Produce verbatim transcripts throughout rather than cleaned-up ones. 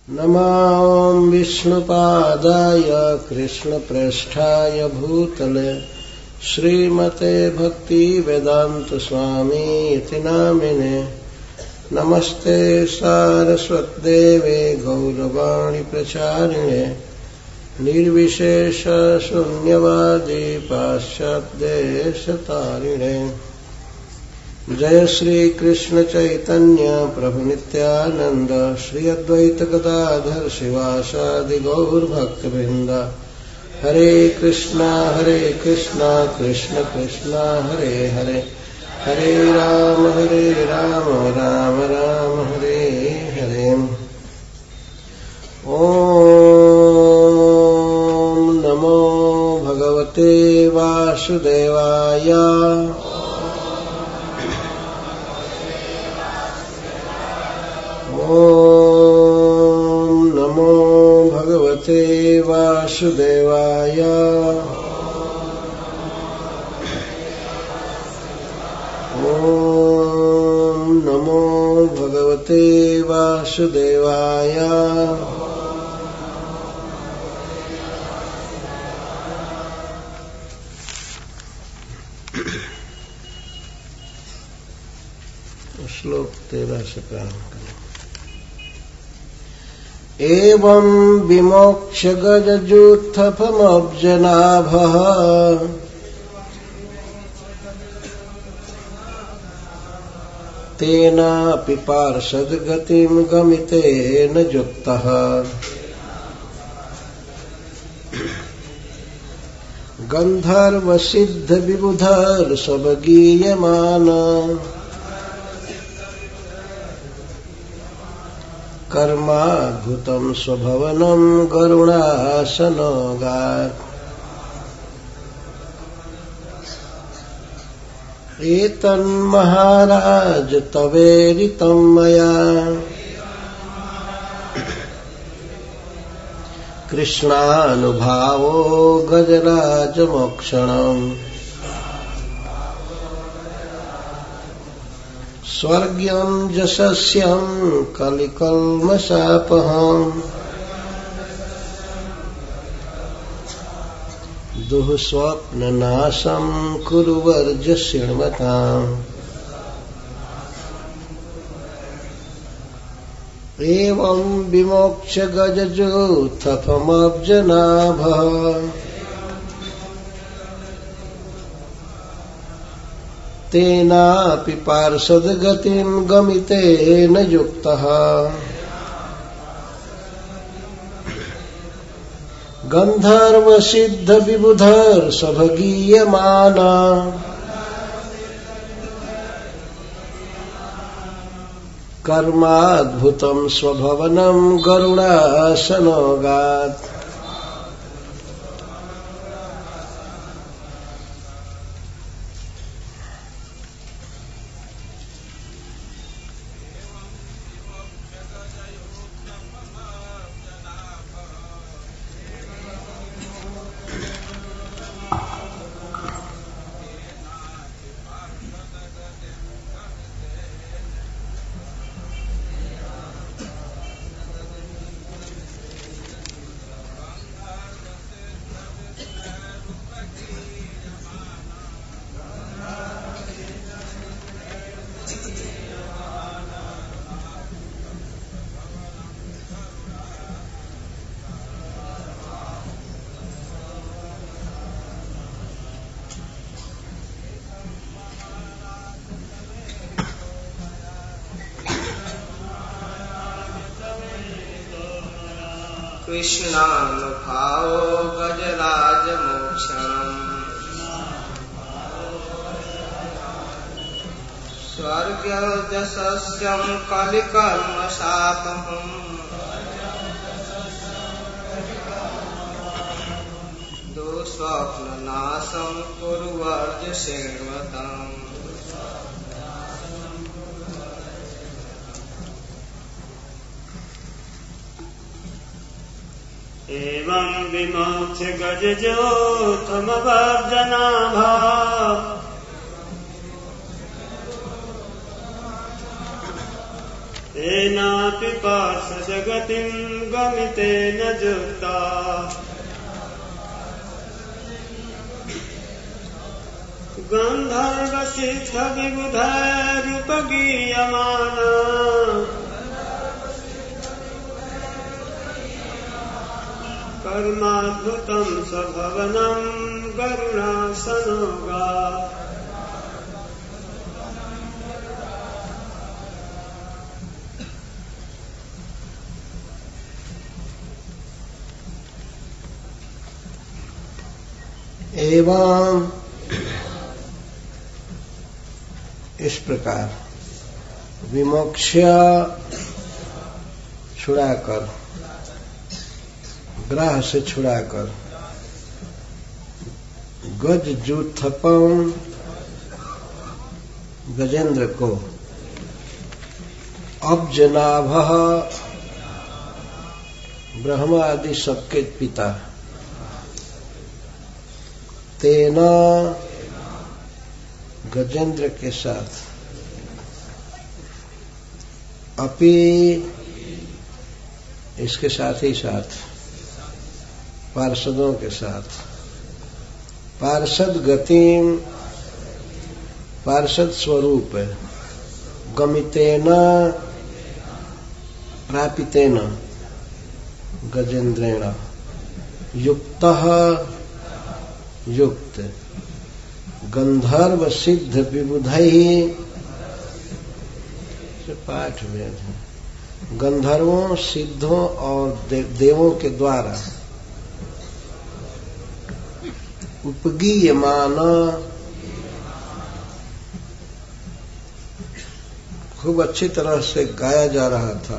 नमां विष्णुपादाय कृष्णप्रेष्ठाय भूतले श्रीमते भक्तिवेदांत स्वामी इति नामिने। नमस्ते सारस्वत्देवे गौरवाणी प्रचारिणे निर्विशेष शून्यवादी पाश्चात्यदेशतारिणे। जय श्री कृष्ण चैतन्य प्रभु नित्यानंद श्री अद्वैत गदाधर शिवासादि गौर भक्तवृंद। हरे कृष्णा हरे कृष्णा कृष्ण कृष्णा हरे हरे, हरे राम हरे राम राम राम हरे हरे। ओम नमो भगवते वासुदेवाय। ओम नमो भगवते वासुदेवाय। ओम नमो भगवते वासुदेवाय। श्लोक तेरह से प्रारंभ करें। एवं विमोक्ष्य गजजूथफमब्जनाभः तेनापि पार्षद्गतिं गमितेन युक्तः। गन्धर्वसिद्धविबुधर्षभगीयमान कर्माद्भुतं स्वभवनं गरुडासनगात्। एतन्महाराज तवेरितं मया कृष्णानुभावो गजराजमोक्षणम्। स्वर्ग्यं यशस्यं कलिकल्मषापहम् दुःस्वप्ननाशं कुरु वर्ज्य शृण्वताम्। एवं विमोक्ष्य गजजूथफमब्जनाभः तेनापि पार्षद्गतिं गमितेन युक्तः। गन्धर्वसिद्धविबुधर्षभगीयमान कर्माद्भुतं स्वभवनं गरुडासनगात्। कृष्णानुभावो गजराजमोक्षणम्। स्वर्गजशस्यं कलिकल्मषापहम् दुःस्वप्ननाशं कुरु वर्ज्य शृण्वताम्। एवं विमोक्ष्य गजजूथफमब्जनाभः तेनापि पार्श्वजगतिं गमितेन जुक्ता गन्धर्वसिद्धविबुधैरुपगीयमाना कर्माद्भुतं स्वभवनं गरुडासनोगा। एवं इस प्रकार विमोक्ष्य छुड़ाकर, ग्राह से छुड़ाकर, गज जूथपम गजेंद्र को अब्जनाभ ब्रह्मा आदि सबके पिता तेना गजेंद्र के साथ अपि इसके साथ ही साथ पार्षदों के साथ पार्षद गतिम पार्षद स्वरूप गमितेना प्रापितेन गजेंद्रेण युक्तः युक्त गंधर्व सिद्ध विबुधैः पाठ में गंधर्वों सिद्धों और दे, देवों के द्वारा उपगीयमान खूब अच्छी तरह से गाया जा रहा था।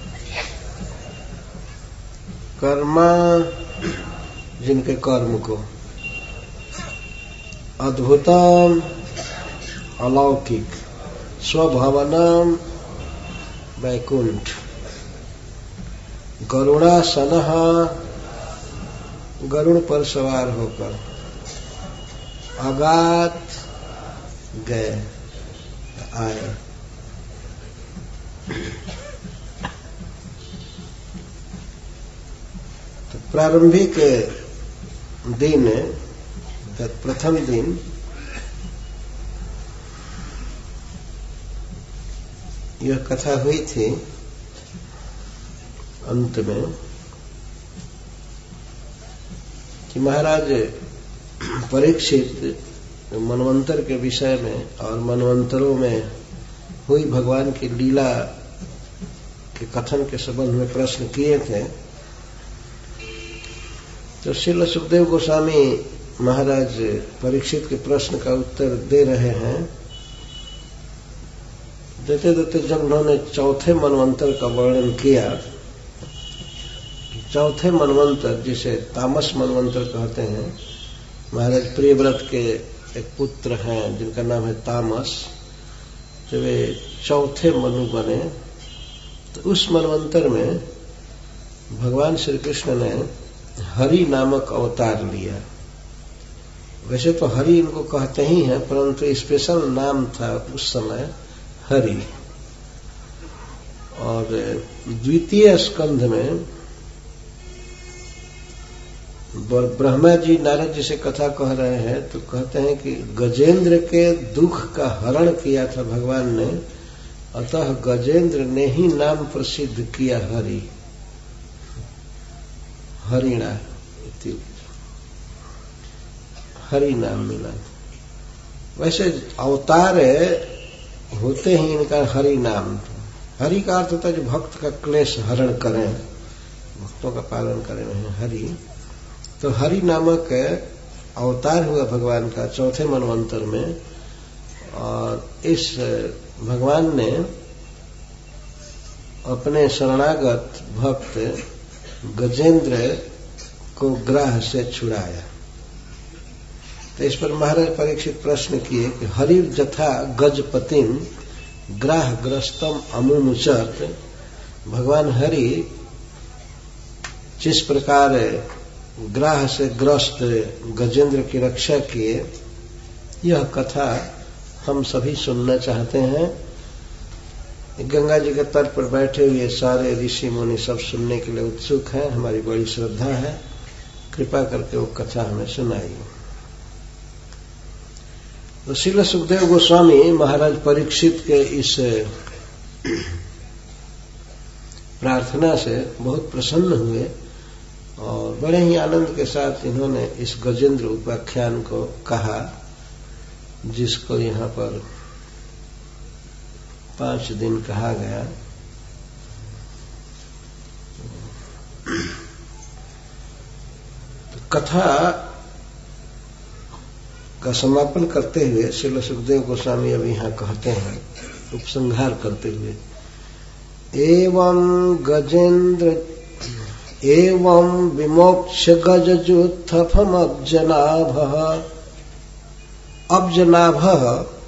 कर्मा जिनके कर्म को अद्भुतम अलौकिक स्वभवनम वैकुंठ गरुड़ासन गरुड़ पर सवार होकर अगात गए आए। तो प्रारंभिक दिन प्रथम दिन यह कथा हुई थी अंत में कि महाराज परीक्षित मनवंतर के विषय में और मनवंतरों में हुई भगवान की लीला के कथन के संबंध में प्रश्न किए थे। तो श्रील सुखदेव गोस्वामी महाराज परीक्षित के प्रश्न का उत्तर दे रहे हैं। देते देते जब उन्होंने चौथे मनवंतर का वर्णन किया, चौथे मनवंतर जिसे तामस मनवंतर कहते हैं, महाराज प्रियव्रत के एक पुत्र हैं जिनका नाम है तामस, जब वे चौथे मनु बने तो उस मनवंतर में भगवान श्री कृष्ण ने हरि नामक अवतार लिया। वैसे तो हरि इनको कहते ही हैं, परंतु स्पेशल नाम था उस समय हरि। और द्वितीय स्कंध में ब्रह्मा जी नारद जी से कथा कह रहे हैं तो कहते हैं कि गजेंद्र के दुख का हरण किया था भगवान ने, अतः गजेंद्र ने ही नाम प्रसिद्ध किया हरि, हरिणा हरि नाम मिला। वैसे अवतार होते ही इनका हरि नाम था। हरि का अर्थ होता है जो भक्त का क्लेश हरण करें, भक्तों का पालन करें हरि। तो हरि नामक अवतार हुआ भगवान का चौथे मनवंतर में। और इस भगवान ने अपने शरणागत भक्त गजेंद्र को ग्राह से छुड़ाया। तो इस पर महाराज परीक्षित प्रश्न किए कि हरि जथा गजपतिम ग्राह ग्रस्तम अमुमुचत, भगवान हरि जिस प्रकार ग्राह से ग्रस्त गजेंद्र की रक्षा किए, यह कथा हम सभी सुनना चाहते हैं। गंगा जी के तट पर बैठे हुए सारे ऋषि मुनि सब सुनने के लिए उत्सुक हैं। हमारी बड़ी श्रद्धा है, कृपा करके वो कथा हमें सुनाइए। तो श्रील सुखदेव गोस्वामी महाराज परीक्षित के इस प्रार्थना से बहुत प्रसन्न हुए और बड़े ही आनंद के साथ इन्होंने इस गजेंद्र उपाख्यान को कहा, जिसको यहाँ पर पांच दिन कहा गया। तो कथा का समापन करते हुए श्रील सुखदेव गोस्वामी अब यहाँ कहते हैं, उपसंहार करते हुए, एवं गजेंद्र एवं विमोक्ष गजजुत्थफमब्जनाभः। अब्जनाभः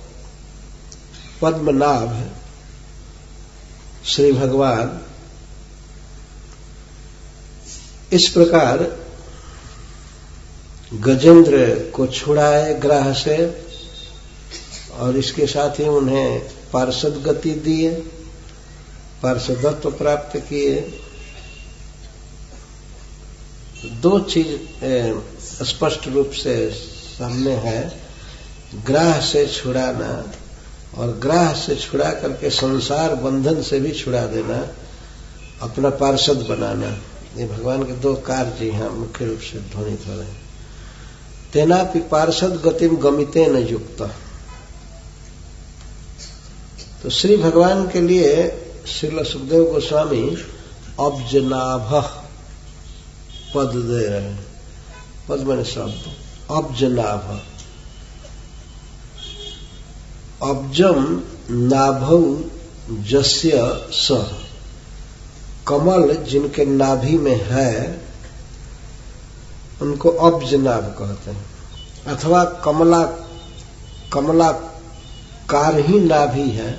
पद्मनाभ श्री भगवान इस प्रकार गजेंद्र को छुड़ाए ग्राह से और इसके साथ ही उन्हें पार्षद गति दिए, पार्षदत्व प्राप्त किए। दो चीज स्पष्ट रूप से सामने है, ग्राह से छुड़ाना और ग्राह से छुड़ा करके संसार बंधन से भी छुड़ा देना, अपना पार्षद बनाना। ये भगवान के दो कार्य यहाँ मुख्य रूप से ध्वनित हो रहे हैं। तेनापि पार्षद गतिम गमिते न युक्त। तो श्री भगवान के लिए श्रील सुखदेव गोस्वामी अब्जनाभ पद दे रहे हैं। पद मैंने शब्द अब्जनाभ। अब्जम नाभौ जस्य स। कमल जिनके नाभि में है उनको अब्जनाभ कहते हैं, अथवा कमला कमलाकार ही नाभि है,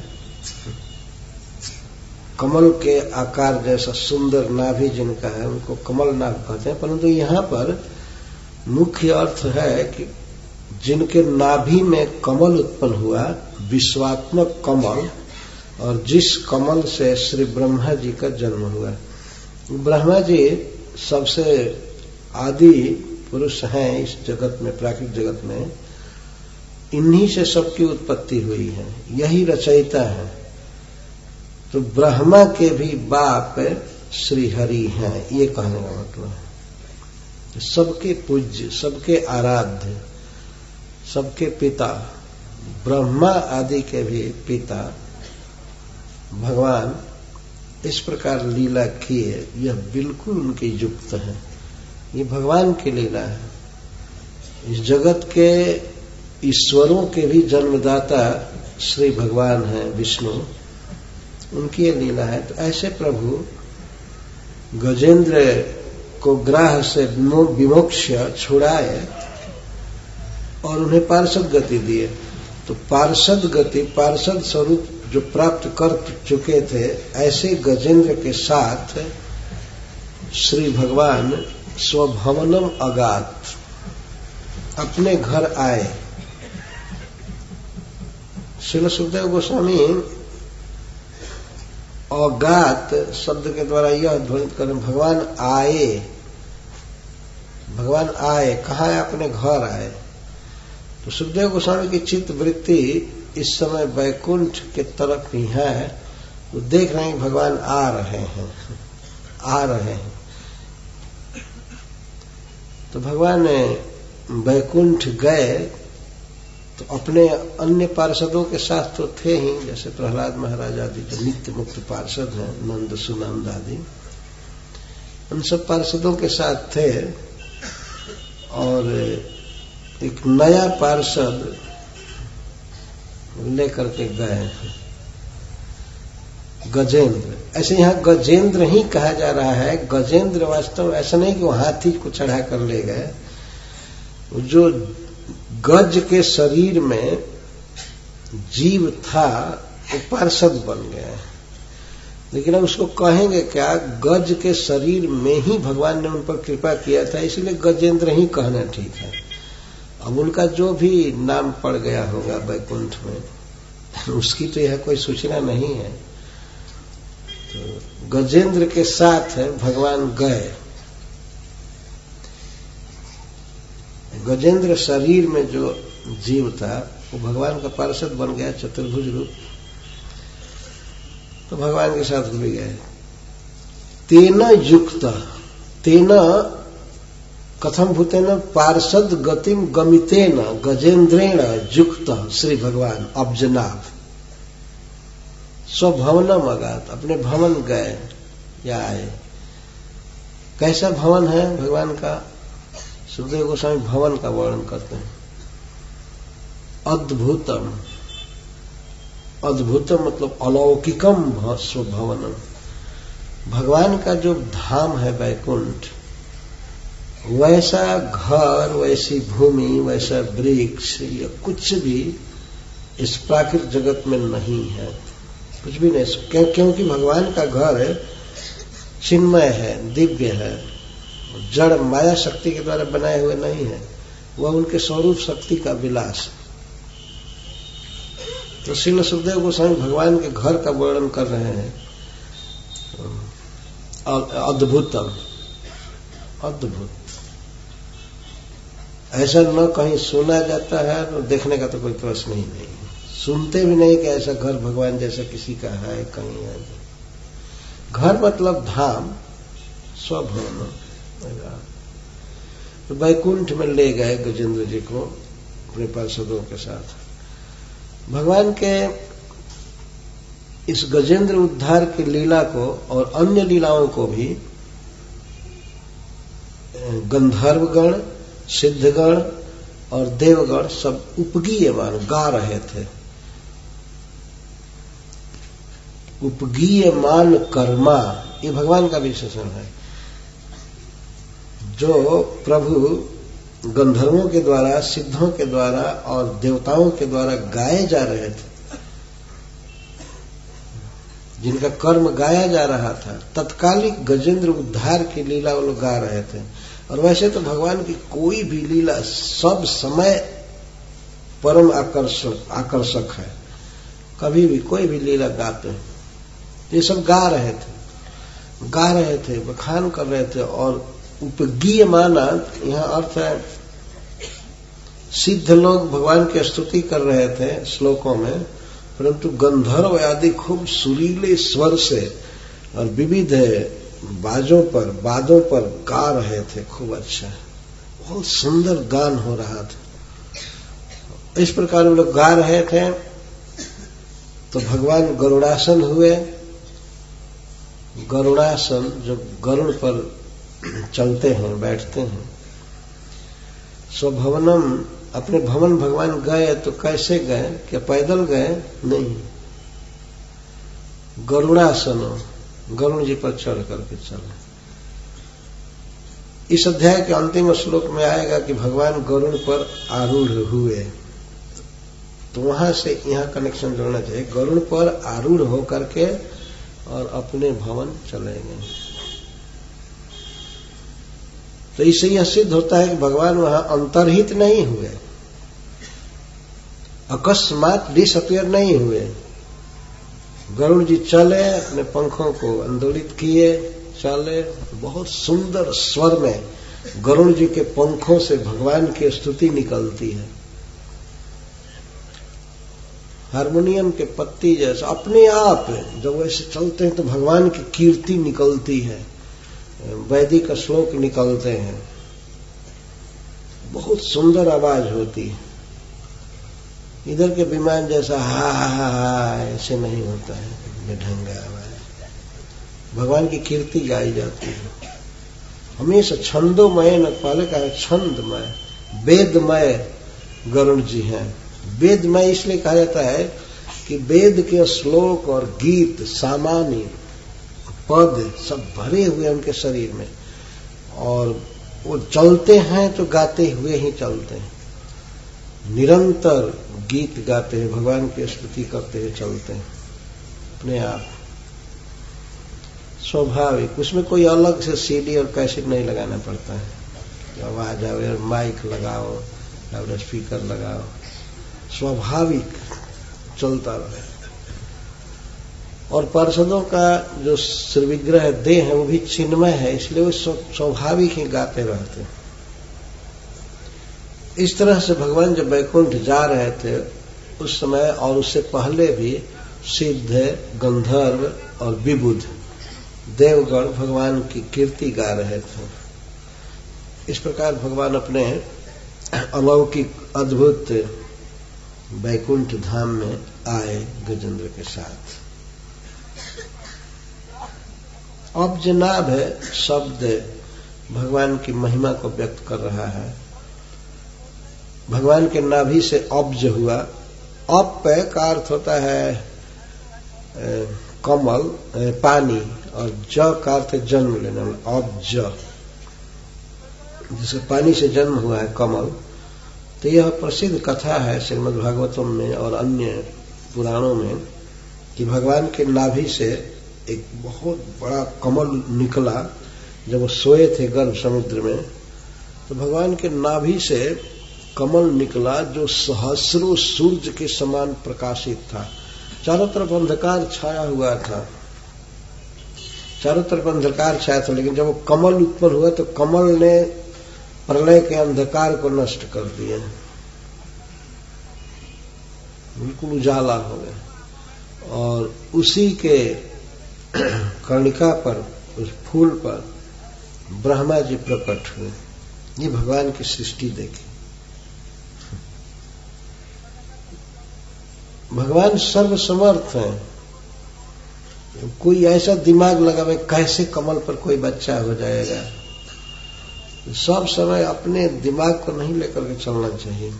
कमल के आकार जैसा सुंदर नाभि जिनका है उनको कमल नाभ कहते हैं। परंतु यहाँ पर मुख्य अर्थ है कि जिनके नाभि में कमल उत्पन्न हुआ, विश्वात्मक कमल, और जिस कमल से श्री ब्रह्मा जी का जन्म हुआ। ब्रह्मा जी सबसे आदि पुरुष हैं इस जगत में, प्राकृतिक जगत में। इन्हीं से सबकी उत्पत्ति हुई है, यही रचयिता है। तो ब्रह्मा के भी बाप श्री हरि हैं, ये कहने का मतलब है। सबके पूज्य, सबके आराध्य, सबके पिता, ब्रह्मा आदि के भी पिता भगवान इस प्रकार लीला किए, यह बिल्कुल उनकी युक्त है। ये भगवान की लीला है। इस जगत के ईश्वरों के भी जन्मदाता श्री भगवान हैं, विष्णु, उनकी ये लीला है। तो ऐसे प्रभु गजेंद्र को ग्राह से विमोक्ष छुड़ाए और उन्हें पार्षद गति दिए। तो पार्षद गति, पार्षद स्वरूप जो प्राप्त कर चुके थे, ऐसे गजेंद्र के साथ श्री भगवान स्वभवनम अगात, अपने घर आए। श्रील सुखदेव गोस्वामी अगात शब्द के द्वारा यह ध्वनित करें, भगवान आए, भगवान आए, कहाँ आए? अपने घर आए। तो सुखदेव गोस्वामी की चित्त वृत्ति इस समय वैकुंठ के तरफ ही है। वो देख रहे हैं कि भगवान आ रहे हैं, आ रहे हैं। तो भगवान वैकुंठ गए तो अपने अन्य पार्षदों के साथ तो थे ही, जैसे प्रहलाद महाराज आदि जो नित्य मुक्त पार्षद हैं, नंद सुनंद आदि, उन सब पार्षदों के साथ थे। और एक नया पार्षद लेकर के गए, गजेंद्र। ऐसे यहाँ गजेंद्र ही कहा जा रहा है। गजेंद्र वास्तव ऐसा नहीं कि वो हाथी को चढ़ा कर ले गए। जो गज के शरीर में जीव था वो पार्षद बन गया। लेकिन अब उसको कहेंगे क्या? गज के शरीर में ही भगवान ने उन पर कृपा किया था, इसलिए गजेंद्र ही कहना ठीक है। अब उनका जो भी नाम पड़ गया होगा वैकुंठ में, उसकी तो यह कोई सूचना नहीं है। तो गजेंद्र के साथ भगवान गए। गजेंद्र शरीर में जो जीव था वो भगवान का पार्षद बन गया, चतुर्भुज रूप, तो भगवान के साथ भी गए। तेन युक्त, तेन कथम भूतेन पार्षद गतिम गमितेन गजेंद्रेण युक्त श्री भगवान अब्जनाभ स्वभवनम अगात, अपने भवन गए या आए। कैसा भवन है भगवान का? सुखदेव गोस्वामी भवन का वर्णन करते हैं। अद्भुतम, अद्भुतम मतलब अलौकिकम स्वभवनम। भगवान का जो धाम है वैकुंठ, वैसा घर, वैसी भूमि, वैसा वृक्ष या कुछ भी इस प्राकृतिक जगत में नहीं है, कुछ भी नहीं। क्यों? क्योंकि भगवान का घर चिन्मय है, दिव्य है, जड़ माया शक्ति के द्वारा बनाए हुए नहीं है, वह उनके स्वरूप शक्ति का विलास। तो श्रील सुखदेव गोस्वामी भगवान के घर का वर्णन कर रहे हैं। अद्भुतम, अद्भुत, ऐसा न कहीं सुना जाता है, तो देखने का तो कोई प्रश्न ही नहीं। सुनते भी नहीं कि ऐसा घर भगवान जैसा किसी का है कहीं है। घर मतलब धाम, स्वभवन। तो वैकुंठ में ले गए गजेंद्र जी को अपने पार्षदों के साथ। भगवान के इस गजेंद्र उद्धार की लीला को और अन्य लीलाओं को भी गंधर्वगण, सिद्धगण और देवगण सब उपगीयमान गा रहे थे। उपगीयमान कर्मा, ये भगवान का विशेषण है। जो प्रभु गंधर्वों के द्वारा, सिद्धों के द्वारा और देवताओं के द्वारा गाए जा रहे थे, जिनका कर्म गाया जा रहा था, तत्कालिक गजेंद्र उद्धार की लीला वो लोग गा रहे थे। और वैसे तो भगवान की कोई भी लीला सब समय परम आकर्षक आकर्षक है। कभी भी कोई भी लीला गाते हैं, ये सब गा रहे थे, गा रहे थे, बखान कर रहे थे। और उपगीयमाना, यहाँ अर्थ है सिद्ध लोग भगवान की स्तुति कर रहे थे श्लोकों में, परंतु गंधर्व आदि खूब सुरीले स्वर से और विविध बाजों पर, वादों पर गा रहे थे। खूब अच्छा, बहुत सुंदर गान हो रहा था। इस प्रकार वो लोग गा रहे थे तो भगवान गरुड़ासन हुए। गरुड़ासन, जो गरुड़ पर चलते हैं, बैठते हैं। स्वभवनम, अपने भवन भगवान गए तो कैसे गए? क्या पैदल गए? नहीं, गरुड़ासन, गरुड़ जी पर चढ़ करके चले। इस अध्याय के अंतिम श्लोक में आएगा कि भगवान गरुड़ पर आरूढ़ हुए, तो वहां से यहां कनेक्शन जोड़ना चाहिए। गरुड़ पर आरूढ़ होकर के और अपने भवन चले गए। तो इससे यह सिद्ध होता है कि भगवान वहां अंतर्हित नहीं हुए, अकस्मात डिसअपियर नहीं हुए। गरुड़ जी चले, अपने पंखों को आंदोलित किए, चले। बहुत सुंदर स्वर में गरुड़ जी के पंखों से भगवान की स्तुति निकलती है, हारमोनियम के पत्ती जैसा। अपने आप जब वैसे चलते हैं तो भगवान की कीर्ति निकलती है, वैदिक श्लोक निकलते हैं, बहुत सुंदर आवाज होती है। इधर के विमान जैसा हा हा हा हा ऐसे नहीं होता है, बेढंगा आवाज। भगवान की कीर्ति गाई जाती है हमेशा छंदोमय, न पहले कहा छंदमय, वेदमय गरुड़ जी हैं। वेदमय इसलिए कहा जाता है कि वेद के श्लोक और गीत, सामान्य पद सब भरे हुए उनके शरीर में, और वो चलते हैं तो गाते हुए ही चलते हैं, निरंतर गीत गाते हैं, भगवान की स्तुति करते हुए चलते हैं अपने आप, स्वाभाविक। उसमें कोई अलग से सीडी और कैसेट नहीं लगाना पड़ता है, आवाज आवे और माइक लगाओ और स्पीकर लगाओ, स्वाभाविक चलता रहे। और पार्षदों का जो श्रीविग्रह देह है वो भी चिन्मय है, इसलिए वो स्वाभाविक ही गाते रहते हैं। इस तरह से भगवान जब वैकुंठ जा रहे थे उस समय और उससे पहले भी सिद्ध, गंधर्व और विबुध देवगण भगवान की कीर्ति गा रहे थे। इस प्रकार भगवान अपने अलौकिक अद्भुत वैकुंठ धाम में आए गजेंद्र के साथ। अब्जनाभ है शब्द भगवान की महिमा को व्यक्त कर रहा है। भगवान के नाभि से अब्ज हुआ। अप का अर्थ होता है कमल, पानी, और ज का अर्थ जन्म लेने वाला, अब्ज, जिससे पानी से जन्म हुआ है कमल। तो यह प्रसिद्ध कथा है श्रीमद् भागवतम में और अन्य पुराणों में कि भगवान के नाभि से एक बहुत बड़ा कमल निकला। जब वो सोए थे गर्भ समुद्र में तो भगवान के नाभि से कमल निकला जो सहस्रों सूर्य के समान प्रकाशित था। चारों तरफ अंधकार छाया हुआ था, चारों तरफ अंधकार छाया था, लेकिन जब वो कमल उत्पन्न हुआ तो कमल ने प्रलय के अंधकार को नष्ट कर दिया, बिल्कुल उजाला हो गया। और उसी के कर्णिका पर, उस फूल पर ब्रह्मा जी प्रकट हुए। ये भगवान की सृष्टि देखी। भगवान सर्वसमर्थ हैं। कोई ऐसा दिमाग लगावे कैसे कमल पर कोई बच्चा हो जाएगा, सब समय अपने दिमाग को नहीं लेकर के चलना चाहिए।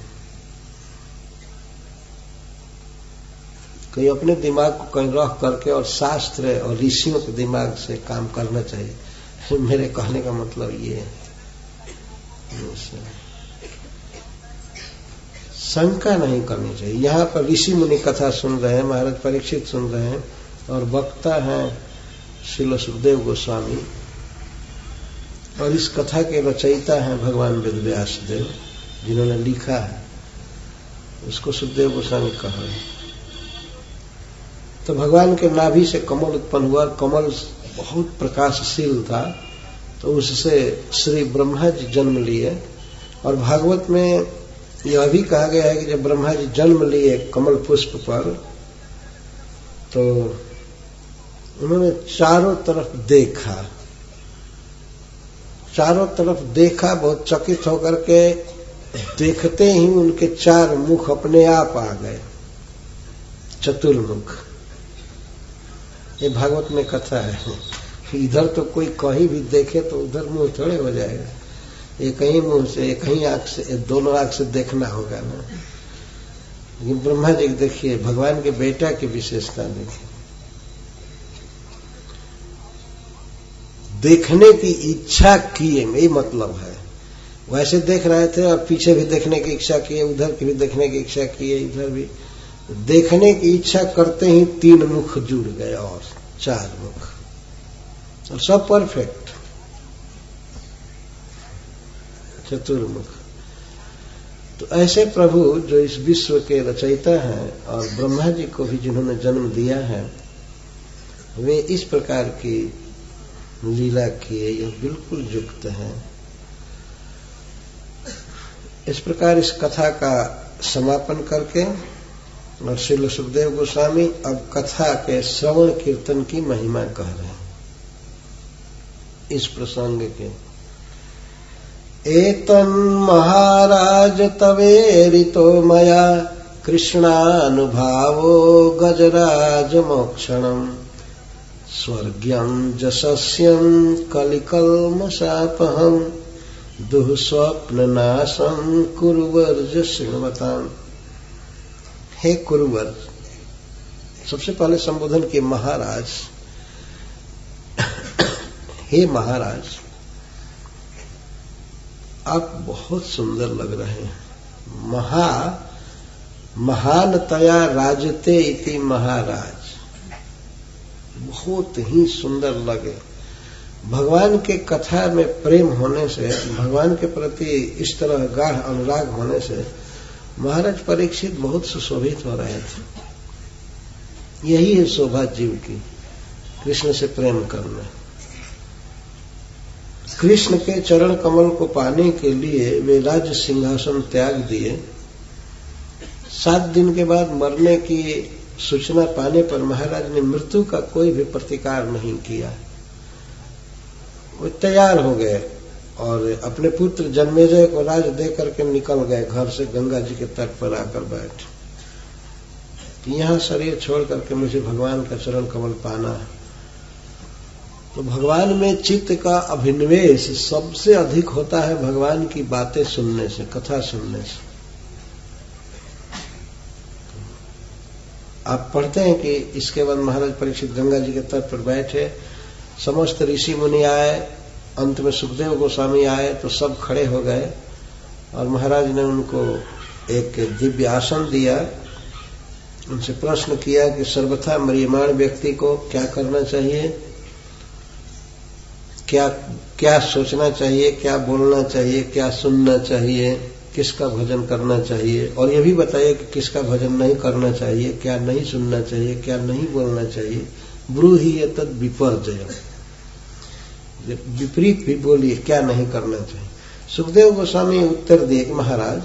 कहीं अपने दिमाग को कहीं रख करके और शास्त्र और ऋषियों के दिमाग से काम करना चाहिए। मेरे कहने का मतलब ये है। शंका नहीं करनी चाहिए। यहाँ पर ऋषि मुनि कथा सुन रहे हैं, महाराज परीक्षित सुन रहे हैं, और वक्ता हैं श्रील सुखदेव गोस्वामी, और इस कथा के रचयिता हैं भगवान वेदव्यास देव, जिन्होंने लिखा है, उसको सुखदेव गोस्वामी कहा। तो भगवान के नाभि से कमल उत्पन्न हुआ। कमल बहुत प्रकाशशील था, तो उससे श्री ब्रह्मा जी जन्म लिए। और भागवत में यह भी कहा गया है कि जब ब्रह्मा जी जन्म लिए कमल पुष्प पर, तो उन्होंने चारों तरफ देखा, चारों तरफ देखा, बहुत चकित होकर के देखते ही उनके चार मुख अपने आप आ गए, चतुर्मुख। ये भागवत में कथा है। इधर तो कोई कहीं भी देखे तो उधर मुंह थोड़े हो जाएगा, एक ही मुंह से, एक ही आंख से, दोनों आंख से देखना होगा ना। लेकिन ब्रह्मा जी देखिए, भगवान के बेटा की विशेषता देखिए, देखने की इच्छा किए, यही मतलब है। वैसे देख रहे थे और पीछे भी देखने की इच्छा किए, उधर की भी देखने की इच्छा किए, इधर भी देखने की इच्छा करते ही तीन मुख जुड़ गए और चार मुख, और सब परफेक्ट, चतुर्मुख। तो ऐसे प्रभु जो इस विश्व के रचयिता हैं और ब्रह्मा जी को भी जिन्होंने जन्म दिया है, वे इस प्रकार की लीला किए, यह बिल्कुल युक्त है। इस प्रकार इस कथा का समापन करके और श्रील सुखदेव गोस्वामी अब कथा के श्रवण कीर्तन की महिमा कह रहे हैं इस प्रसंग के। एतन् महाराज तवेरितो मया कृष्णानुभावो गजराज मोक्षणम् स्वर्ग्यं जशस्यं कलिकल्मषापहम् दुःस्वप्ननाशं कुरुवर्ज श्रृण्वताम्। हे कुरुवर्ज, सबसे पहले संबोधन किए महाराज। हे महाराज, आप बहुत सुंदर लग रहे हैं। महा महानतया राजते इति महाराज, बहुत ही सुंदर लगे। भगवान के कथा में प्रेम होने से, भगवान के प्रति इस तरह गाढ़ अनुराग होने से महाराज परीक्षित बहुत सुशोभित हो रहे थे। यही है शोभा जीव की, कृष्ण से प्रेम करना। कृष्ण के चरण कमल को पाने के लिए वे राज्य सिंहासन त्याग दिए। सात दिन के बाद मरने की सूचना पाने पर महाराज ने मृत्यु का कोई भी प्रतिकार नहीं किया। वो तैयार हो गए और अपने पुत्र जन्मेजय को राज दे करके निकल गए घर से, गंगा जी के तट पर आकर बैठ, यहां शरीर छोड़ करके मुझे भगवान का चरण कमल पाना है। तो भगवान में चित्त का अभिनिवेश सबसे अधिक होता है भगवान की बातें सुनने से, कथा सुनने से। आप पढ़ते हैं कि इसके बाद महाराज परीक्षित गंगा जी के तट पर बैठे, समस्त ऋषि मुनि आए, अंत में सुखदेव गोस्वामी आए तो सब खड़े हो गए और महाराज ने उनको एक दिव्य आसन दिया। उनसे प्रश्न किया कि सर्वथा म्रियमाण व्यक्ति को क्या करना चाहिए, क्या क्या सोचना चाहिए, क्या बोलना चाहिए, क्या सुनना चाहिए, किसका भजन करना चाहिए, और यह भी बताइए कि किसका भजन नहीं करना चाहिए, क्या नहीं सुनना चाहिए, क्या नहीं बोलना चाहिए। ब्रूहि एतद् विपर्जयम्, विपरीत भी बोलिए, क्या नहीं करना चाहिए। सुखदेव गोस्वामी उत्तर दिए कि महाराज,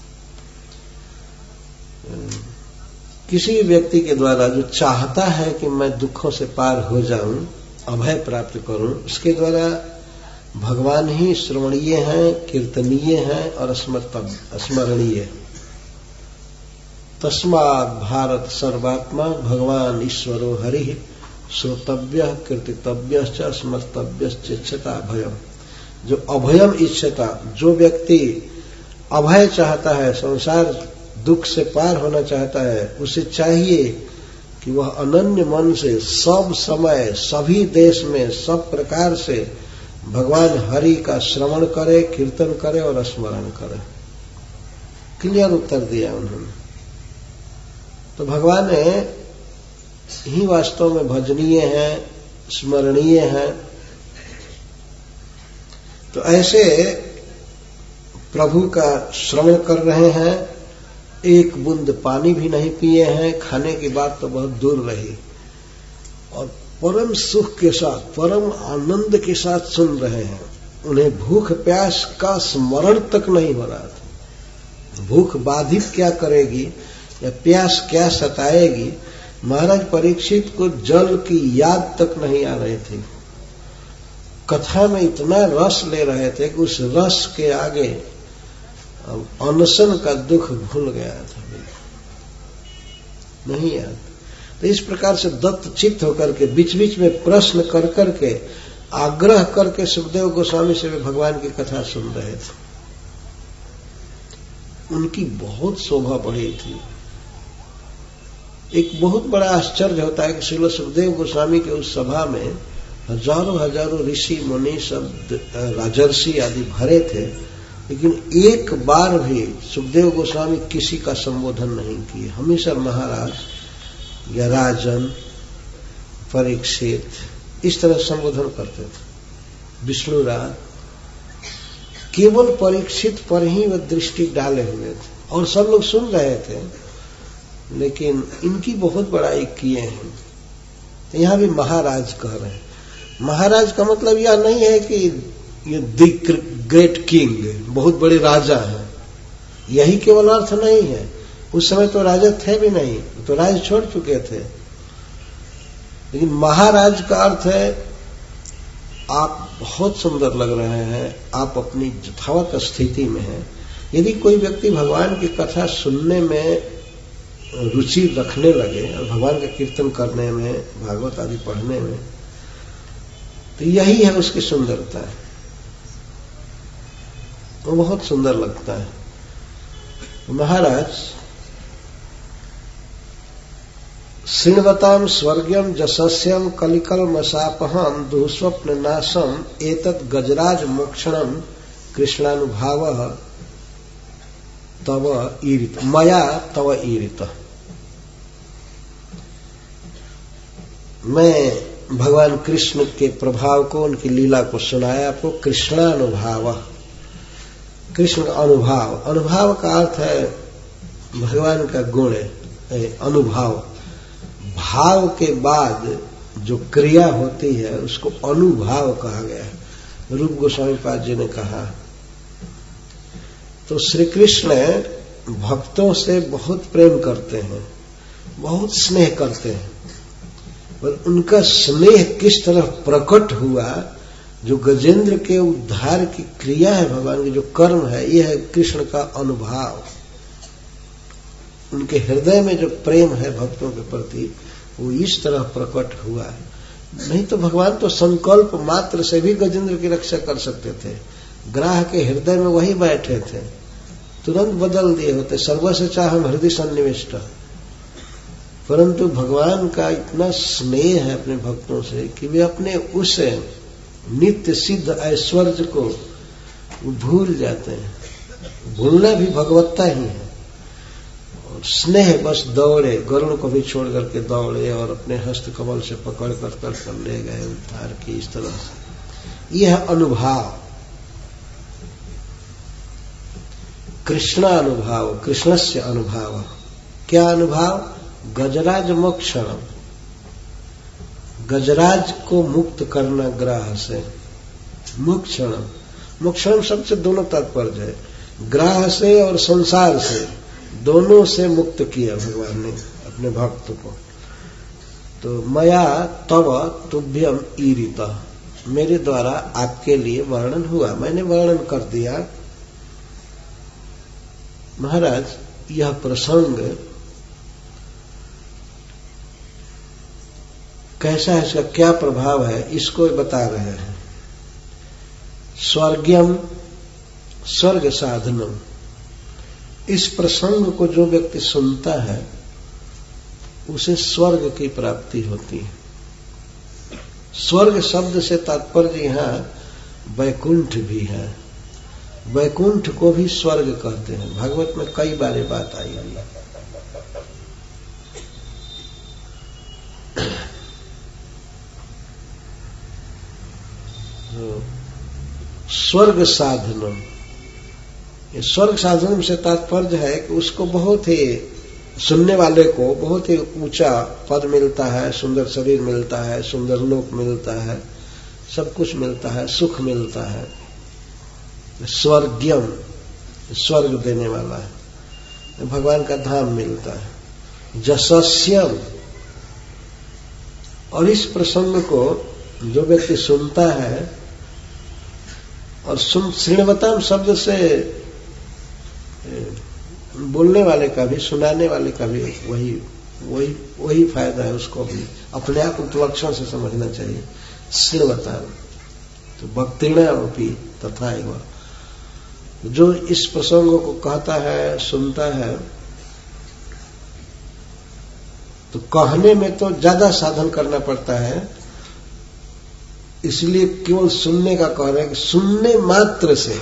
किसी व्यक्ति के द्वारा जो चाहता है कि मैं दुखों से पार हो जाऊं, अभय प्राप्त करूं, उसके द्वारा भगवान ही श्रवणीय हैं, कीर्तनीय हैं और स्मरणीय। तस्मात् भारत सर्वात्मा भगवान ईश्वरो हरि श्रोतव्य कीर्तितव्य स्मर्तव्य इच्छता अभयम। जो अभयम इच्छता, जो व्यक्ति अभय चाहता है, संसार दुख से पार होना चाहता है, उसे चाहिए कि वह अनन्य मन से सब समय, सभी देश में, सब प्रकार से भगवान हरि का श्रवण करे, कीर्तन करे और स्मरण करे। क्लियर उत्तर दिया उन्होंने। तो भगवान ही वास्तव में भजनीय है, स्मरणीय है। तो ऐसे प्रभु का श्रवण कर रहे हैं, एक बूंद पानी भी नहीं पिए हैं, खाने की बात तो बहुत दूर रही, और परम सुख के साथ, परम आनंद के साथ सुन रहे हैं। उन्हें भूख प्यास का स्मरण तक नहीं हो रहा था। भूख बाधित क्या करेगी या प्यास क्या सताएगी, महाराज परीक्षित को जल की याद तक नहीं आ रही थी। कथा में इतना रस ले रहे थे कि उस रस के आगे अनशन का दुख भूल गया था, नहीं याद। तो इस प्रकार से दत्त चित्त होकर के बीच बीच में प्रश्न कर करके, आग्रह करके सुखदेव गोस्वामी से वे भगवान की कथा सुन रहे थे। उनकी बहुत शोभा बढ़ी थी। एक बहुत बड़ा आश्चर्य होता है कि श्रील सुखदेव गोस्वामी के उस सभा में हजारों हजारों ऋषि मुनि, सब राजर्षि आदि भरे थे, लेकिन एक बार भी सुखदेव गोस्वामी किसी का संबोधन नहीं किए। हमेशा महाराज या राजन, परीक्षित, इस तरह संबोधन करते थे। विष्णुराज, केवल परीक्षित पर ही वह दृष्टि डाले हुए थे और सब लोग सुन रहे थे, लेकिन इनकी बहुत बड़ाई किए हैं। तो यहां भी महाराज कह रहे हैं। महाराज का मतलब यह नहीं है कि ये द ग्रेट किंग, बहुत बड़े राजा हैं, यही केवल अर्थ नहीं है। उस समय तो राजा थे भी नहीं, तो राज छोड़ चुके थे। लेकिन महाराज का अर्थ है आप बहुत सुंदर लग रहे हैं, आप अपनी यथावत स्थिति में हैं। यदि कोई व्यक्ति भगवान की कथा सुनने में रुचि रखने लगे और भगवान का कीर्तन करने में, भागवत आदि पढ़ने में, तो यही है उसकी सुंदरता है। वो बहुत सुंदर लगता है। महाराज, श्रृण्वताम स्वर्ग्यम जसस्यम कलिकलमसापहम दुःस्वप्न नाशम एतत् गजराज मोक्षणम कृष्णानुभाव तव ईरित मया तव ईरित। मैं भगवान कृष्ण के प्रभाव को, उनकी लीला को सुनाया आपको। कृष्णानुभाव, कृष्ण का अनुभव। अनुभव का अर्थ है भगवान का गुण है, अनुभव। भाव के बाद जो क्रिया होती है उसको अनुभाव कहा गया है। रूप गोस्वामी पाद जी ने कहा। तो श्री कृष्ण भक्तों से बहुत प्रेम करते हैं, बहुत स्नेह करते हैं, पर उनका स्नेह किस तरह प्रकट हुआ, जो गजेंद्र के उद्धार की क्रिया है, भगवान की जो कर्म है, यह है कृष्ण का अनुभाव। उनके हृदय में जो प्रेम है भक्तों के प्रति वो इस तरह प्रकट हुआ है। नहीं तो भगवान तो संकल्प मात्र से भी गजेंद्र की रक्षा कर सकते थे। ग्राह के हृदय में वही बैठे थे, तुरंत बदल दिए होते, सर्वस्य चाहम हृदय सन्निविष्ट। परंतु भगवान का इतना स्नेह है अपने भक्तों से कि वे अपने उस नित्य सिद्ध ऐश्वर्य को भूल जाते हैं। भूलना भी भगवत्ता ही है। और स्नेह बस दौड़े, गरुड़ को भी छोड़ करके दौड़े और अपने हस्त कमल से पकड़ कर कर कर ले गए उद्धार की। इस तरह से यह अनुभाव, कृष्णानुभाव, कृष्णस्य अनुभाव। क्या अनुभाव? गजराज मोक्षणम, गजराज को मुक्त करना ग्राह से। मोक्षणम, मोक्षणम शब्द से दोनों तात्पर्य है, ग्राह से और संसार से, दोनों से मुक्त किया भगवान ने अपने भक्त को। तो मया तव तुभ्यम ईरिता, मेरे द्वारा आपके लिए वर्णन हुआ, मैंने वर्णन कर दिया। महाराज यह प्रसंग कैसा है, इसका क्या प्रभाव है, इसको बता रहे हैं। स्वर्गीयम, स्वर्ग साधनम, इस प्रसंग को जो व्यक्ति सुनता है उसे स्वर्ग की प्राप्ति होती है। स्वर्ग शब्द से तात्पर्य यहां वैकुंठ भी है। वैकुंठ को भी स्वर्ग कहते हैं। भागवत में कई बार ये बात आई है। स्वर्ग साधनम, ये स्वर्ग साधनम से तात्पर्य है कि उसको बहुत ही, सुनने वाले को बहुत ही ऊंचा पद मिलता है, सुंदर शरीर मिलता है, सुंदर लोक मिलता है, सब कुछ मिलता है, सुख मिलता है। स्वर्गीयम, स्वर्ग देने वाला है, भगवान का धाम मिलता है। जशस्यम, और इस प्रसंग को जो व्यक्ति सुनता है, और सुन, श्रीणवताम शब्द से बोलने वाले का भी, सुनाने वाले का भी वही वही वही फायदा है। उसको भी अपने आप उपलक्षण से समझना चाहिए। श्रीणवताम तो भक्तिणापि तथा एवं, जो इस प्रसंगों को कहता है, सुनता है, तो कहने में तो ज्यादा साधन करना पड़ता है, इसलिए केवल सुनने का कह रहे हैं कि सुनने मात्र से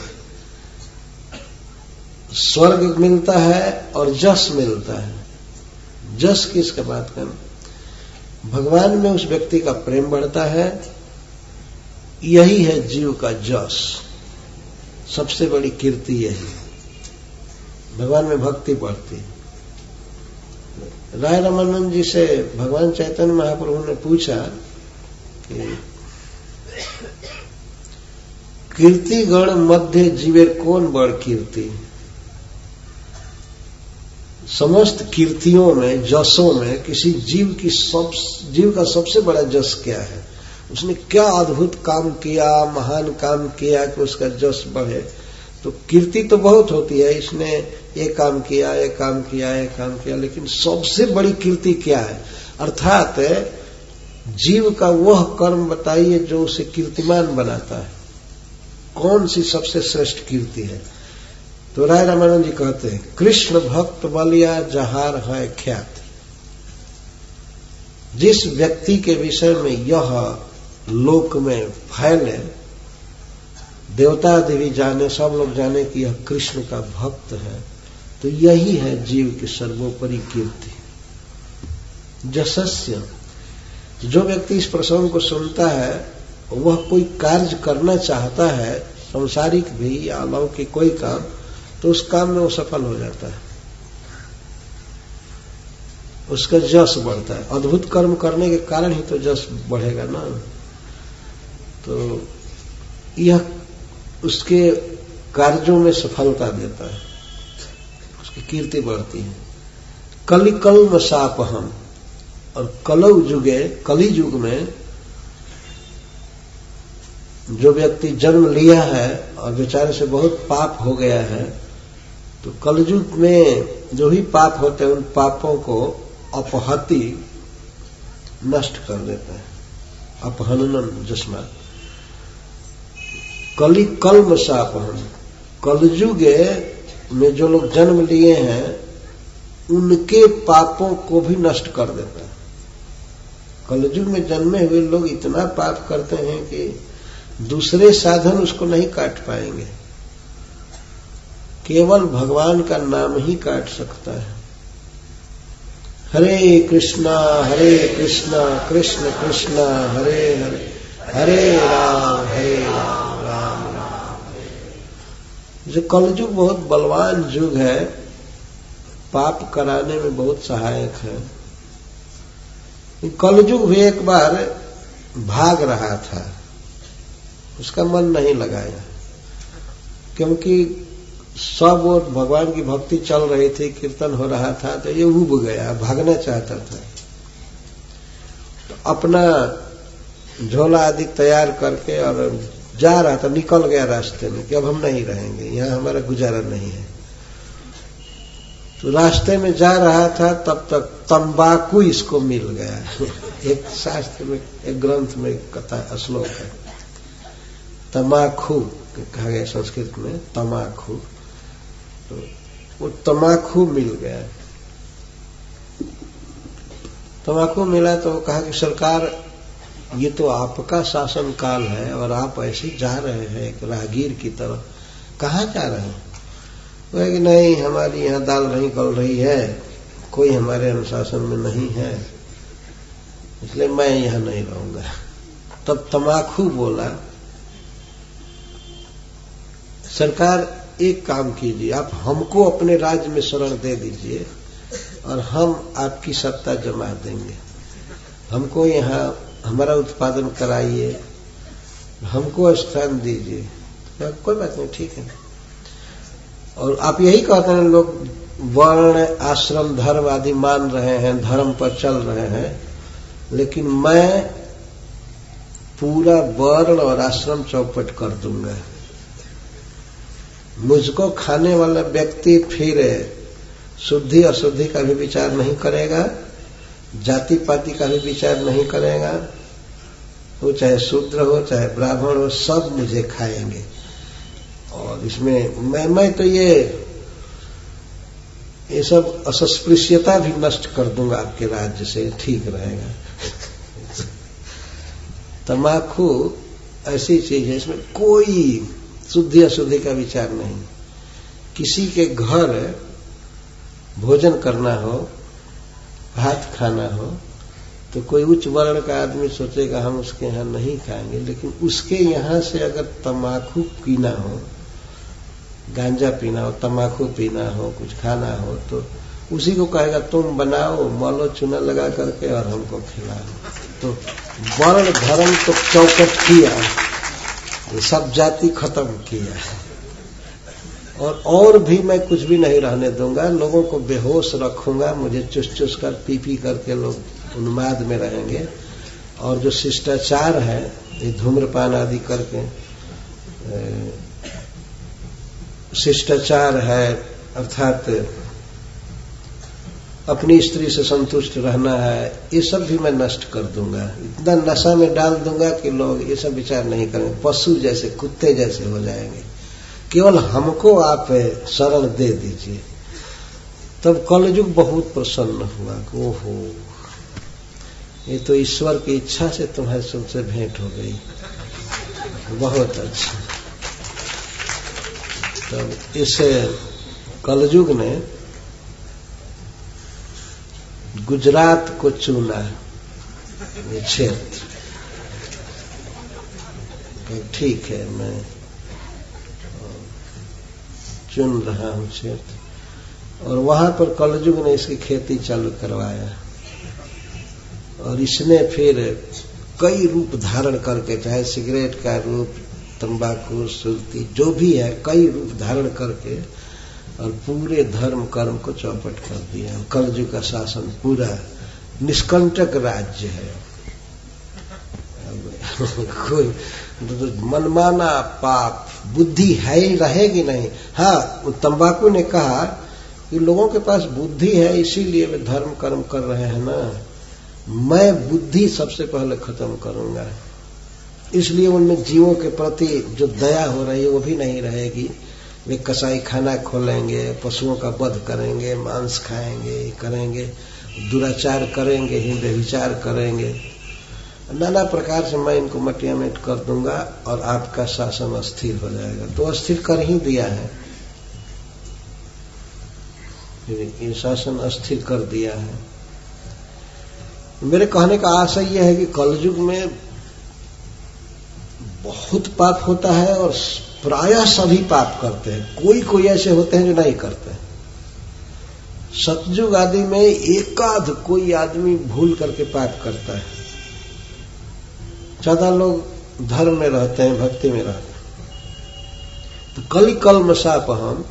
स्वर्ग मिलता है और जस मिलता है। जस किसका बात करें? भगवान में उस व्यक्ति का प्रेम बढ़ता है, यही है जीव का जस, सबसे बड़ी कीर्ति यही, भगवान में भक्ति बढ़ती है। राय रामानंद जी से भगवान चैतन्य महाप्रभु ने पूछा कि कीर्ति गण मध्य जीवेर कौन बड़ कीर्ति? समस्त कीर्तियों में, जसों में किसी जीव की सब जीव का सबसे बड़ा जस क्या है? उसने क्या अद्भुत काम किया, महान काम किया कि उसका जस बढ़े? तो कीर्ति तो बहुत होती है, इसने ये काम किया, ये काम किया, ये काम किया, लेकिन सबसे बड़ी कीर्ति क्या है? अर्थात जीव का वह कर्म बताइए जो उसे कीर्तिमान बनाता है। कौन सी सबसे श्रेष्ठ कीर्ति है? तो राय रामानंद जी कहते हैं, कृष्ण भक्त बलिया जहार है ख्याति। जिस व्यक्ति के विषय में यह लोक में फैले, देवता आदि भी जाने, सब लोग जाने कि यह कृष्ण का भक्त है, तो यही है जीव की सर्वोपरि कीर्ति। जसस्य, जो व्यक्ति इस प्रसंग को सुनता है, वह कोई कार्य करना चाहता है, संसारिक भी या अलौकिक कोई काम, तो उस काम में वो सफल हो जाता है। उसका यश बढ़ता है। अद्भुत कर्म करने के कारण ही तो यश बढ़ेगा ना। तो यह उसके कार्यों में सफलता देता है, उसकी कीर्ति बढ़ती है। कलि कल्म सापहम, और कलौ युगे, कली युग में जो व्यक्ति जन्म लिया है और बेचारे से बहुत पाप हो गया है, तो कलयुग में जो ही पाप होते हैं उन पापों को अपहति नष्ट कर देता है। अपहननम जस्मा कलि कल्म सापहम, कलयुगे में जो लोग जन्म लिए हैं उनके पापों को भी नष्ट कर देता है। कलयुग में जन्मे हुए लोग इतना पाप करते हैं कि दूसरे साधन उसको नहीं काट पाएंगे, केवल भगवान का नाम ही काट सकता है। हरे कृष्णा हरे कृष्णा कृष्ण कृष्णा हरे हरे, हरे राम हरे राम राम राम। जो कलयुग बहुत बलवान युग है, पाप कराने में बहुत सहायक है। कलयुग भी एक बार भाग रहा था, उसका मन नहीं लगाया, क्योंकि सब वो भगवान की भक्ति चल रही थी, कीर्तन हो रहा था, तो ये उब गया, भागना चाहता था। तो अपना झोला आदि तैयार करके और जा रहा था, निकल गया रास्ते में कि अब हम नहीं रहेंगे, यहां हमारा गुजारा नहीं है। तो रास्ते में जा रहा था, तब तक तंबाकू इसको मिल गया। एक शास्त्र में, एक ग्रंथ में कथा श्लोक है, तमाखू कहा गया संस्कृत में, तमाखू। तो वो तमाखू मिल गया। तमाखू मिला तो वो कहा कि सरकार, ये तो आपका शासन काल है और आप ऐसे जा रहे हैं एक राहगीर की तरह, कहाँ जा रहे हैं? वो है कि नहीं, हमारी यहाँ दाल नहीं गल रही है, कोई हमारे अनुशासन में नहीं है, इसलिए मैं यहाँ नहीं रहूंगा। तब तमाखू बोला, सरकार एक काम कीजिए, आप हमको अपने राज्य में शरण दे दीजिए और हम आपकी सत्ता जमा देंगे। हमको यहाँ हमारा उत्पादन कराइए, हमको स्थान दीजिए। तो कोई बात नहीं, ठीक है। और आप यही कहते हैं, लोग वर्ण आश्रम धर्म आदि मान रहे हैं, धर्म पर चल रहे हैं, लेकिन मैं पूरा वर्ण और आश्रम चौपट कर दूंगा। मुझको खाने वाला व्यक्ति फिर शुद्धि अशुद्धि का भी विचार नहीं करेगा, जाति पाति का भी विचार नहीं करेगा, वो चाहे शूद्र हो चाहे ब्राह्मण हो, सब मुझे खाएंगे। और इसमें मैं मैं तो ये ये सब असस्पृश्यता भी नष्ट कर दूंगा आपके राज्य से, ठीक रहेगा। तमाकू ऐसी चीज है, इसमें कोई शुद्धि अशुद्धि का विचार नहीं। किसी के घर भोजन करना हो, भात खाना हो, तो कोई उच्च वर्ण का आदमी सोचेगा हम उसके यहाँ नहीं खाएंगे, लेकिन उसके यहाँ से अगर तमाकू पीना हो, गांजा पीना हो, तमाकू पीना हो, कुछ खाना हो, तो उसी को कहेगा तुम बनाओ, मौलो चूना लगा करके और हमको खिलाओ। तो वर्ण धर्म तो चौकट किया, सब जाति खत्म किया, और और भी मैं कुछ भी नहीं रहने दूंगा। लोगों को बेहोश रखूंगा, मुझे चुस चुस कर पी पी करके लोग उन्माद में रहेंगे। और जो शिष्टाचार है, ये धूम्रपान आदि करके शिष्टाचार है, अर्थात अपनी स्त्री से संतुष्ट रहना है, ये सब भी मैं नष्ट कर दूंगा। इतना नशा में डाल दूंगा कि लोग ये सब विचार नहीं करेंगे, पशु जैसे, कुत्ते जैसे हो जाएंगे। केवल हमको आप शरण दे दीजिए। तब कलयुग बहुत प्रसन्न हुआ, ओहो, ये तो ईश्वर की इच्छा से तुम्हारे सबसे भेंट हो गई, बहुत अच्छा। तब इस कलयुग ने गुजरात को चुना, ये क्षेत्र, ठीक है मैं चुन रहा हूं क्षेत्र। और वहां पर कलयुग ने इसकी खेती चालू करवाया और इसने फिर कई रूप धारण करके, चाहे सिगरेट का रूप, तंबाकू, सुर्ती, जो भी है, कई रूप धारण करके और पूरे धर्म कर्म को चौपट कर दिया। कलयुग का शासन पूरा निष्कंटक राज्य है। कोई मनमाना पाप बुद्धि है ही रहेगी नहीं। हाँ, तंबाकू ने कहा कि लोगों के पास बुद्धि है इसीलिए वे धर्म कर्म कर रहे हैं ना, मैं बुद्धि सबसे पहले खत्म करूंगा। इसलिए उनमें जीवों के प्रति जो दया हो रही है वो भी नहीं रहेगी। वे कसाई खाना खोलेंगे, पशुओं का वध करेंगे, मांस खाएंगे, करेंगे, दुराचार करेंगे, हिंदे विचार करेंगे, नाना प्रकार से मैं इनको मटियामेट कर दूंगा और आपका शासन अस्थिर हो जाएगा। तो अस्थिर कर ही दिया है, ये शासन अस्थिर कर दिया है। मेरे कहने का आशय यह है कि कलयुग में बहुत पाप होता है और प्रायः सभी पाप करते हैं। कोई कोई ऐसे होते हैं जो नहीं करते। सतयुग आदि में एकाध कोई आदमी भूल करके पाप करता है। ज्यादा लोग धर्म में रहते हैं, भक्ति में रहते हैं। तो कलि कल्मषाप हम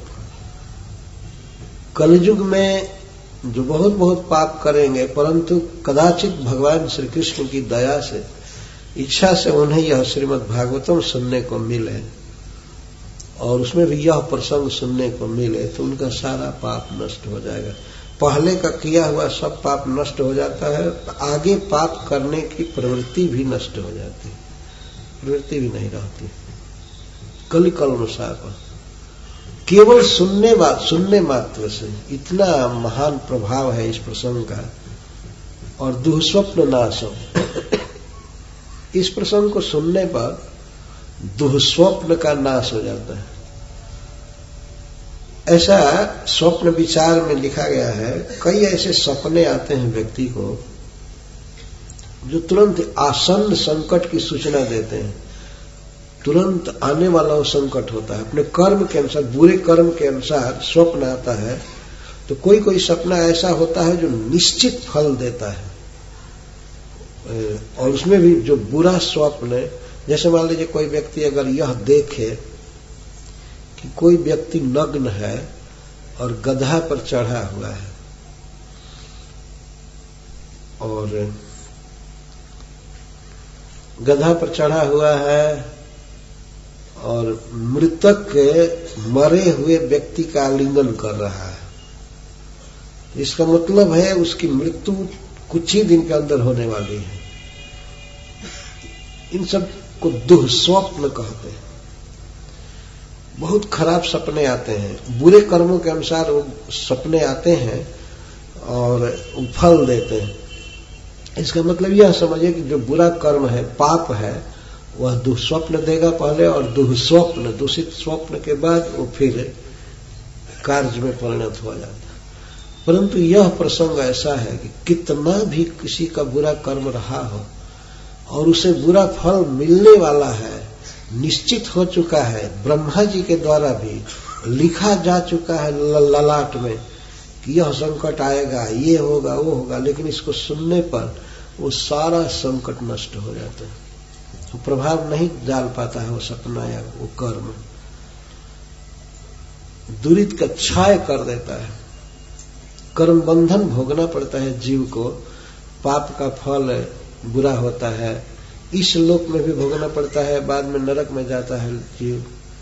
कलयुग में जो बहुत बहुत पाप करेंगे, परंतु कदाचित भगवान श्री कृष्ण की दया से, इच्छा से उन्हें यह श्रीमद् भागवतम सुनने को मिले और उसमें भी यह प्रसंग सुनने को मिले तो उनका सारा पाप नष्ट हो जाएगा। पहले का किया हुआ सब पाप नष्ट हो जाता है, आगे पाप करने की प्रवृत्ति भी नष्ट हो जाती है, प्रवृत्ति भी नहीं रहती। कलि कल्मषाप केवल सुनने बात सुनने मात्र से इतना महान प्रभाव है इस प्रसंग का। और दुःस्वप्न नाशम, इस प्रसंग को सुनने पर दुःस्वप्न का नाश हो जाता है। ऐसा स्वप्न विचार में लिखा गया है, कई ऐसे सपने आते हैं व्यक्ति को जो तुरंत आसन्न संकट की सूचना देते हैं। तुरंत आने वाला वो संकट होता है, अपने कर्म के अनुसार, बुरे कर्म के अनुसार स्वप्न आता है। तो कोई कोई सपना ऐसा होता है जो निश्चित फल देता है, और उसमें भी जो बुरा स्वप्न, जैसे मान लीजिए कोई व्यक्ति अगर यह देखे कि कोई व्यक्ति नग्न है और गधा पर चढ़ा हुआ है और गधा पर चढ़ा हुआ है और मृतक के मरे हुए व्यक्ति का आलिंगन कर रहा है, इसका मतलब है उसकी मृत्यु कुछ ही दिन के अंदर होने वाली है। इन सब को दुःस्वप्न कहते हैं। बहुत खराब सपने आते हैं, बुरे कर्मों के अनुसार वो सपने आते हैं और फल देते हैं। इसका मतलब यह समझिए कि जो बुरा कर्म है, पाप है, वह दुःस्वप्न देगा पहले, और दुःस्वप्न, दूषित स्वप्न के बाद वो फिर कार्य में परिणत हो जाता है। परंतु यह प्रसंग ऐसा है कि कितना भी किसी का बुरा कर्म रहा हो और उसे बुरा फल मिलने वाला है, निश्चित हो चुका है, ब्रह्मा जी के द्वारा भी लिखा जा चुका है ललाट में कि यह संकट आएगा, ये होगा, वो होगा, लेकिन इसको सुनने पर वो सारा संकट नष्ट हो जाता है। तो प्रभाव नहीं डाल पाता है वो सपना या वो कर्म, दुरित का क्षय कर देता है। कर्म बंधन भोगना पड़ता है जीव को, पाप का फल बुरा होता है, इस लोक में भी भोगना पड़ता है, बाद में नरक में जाता है जीव।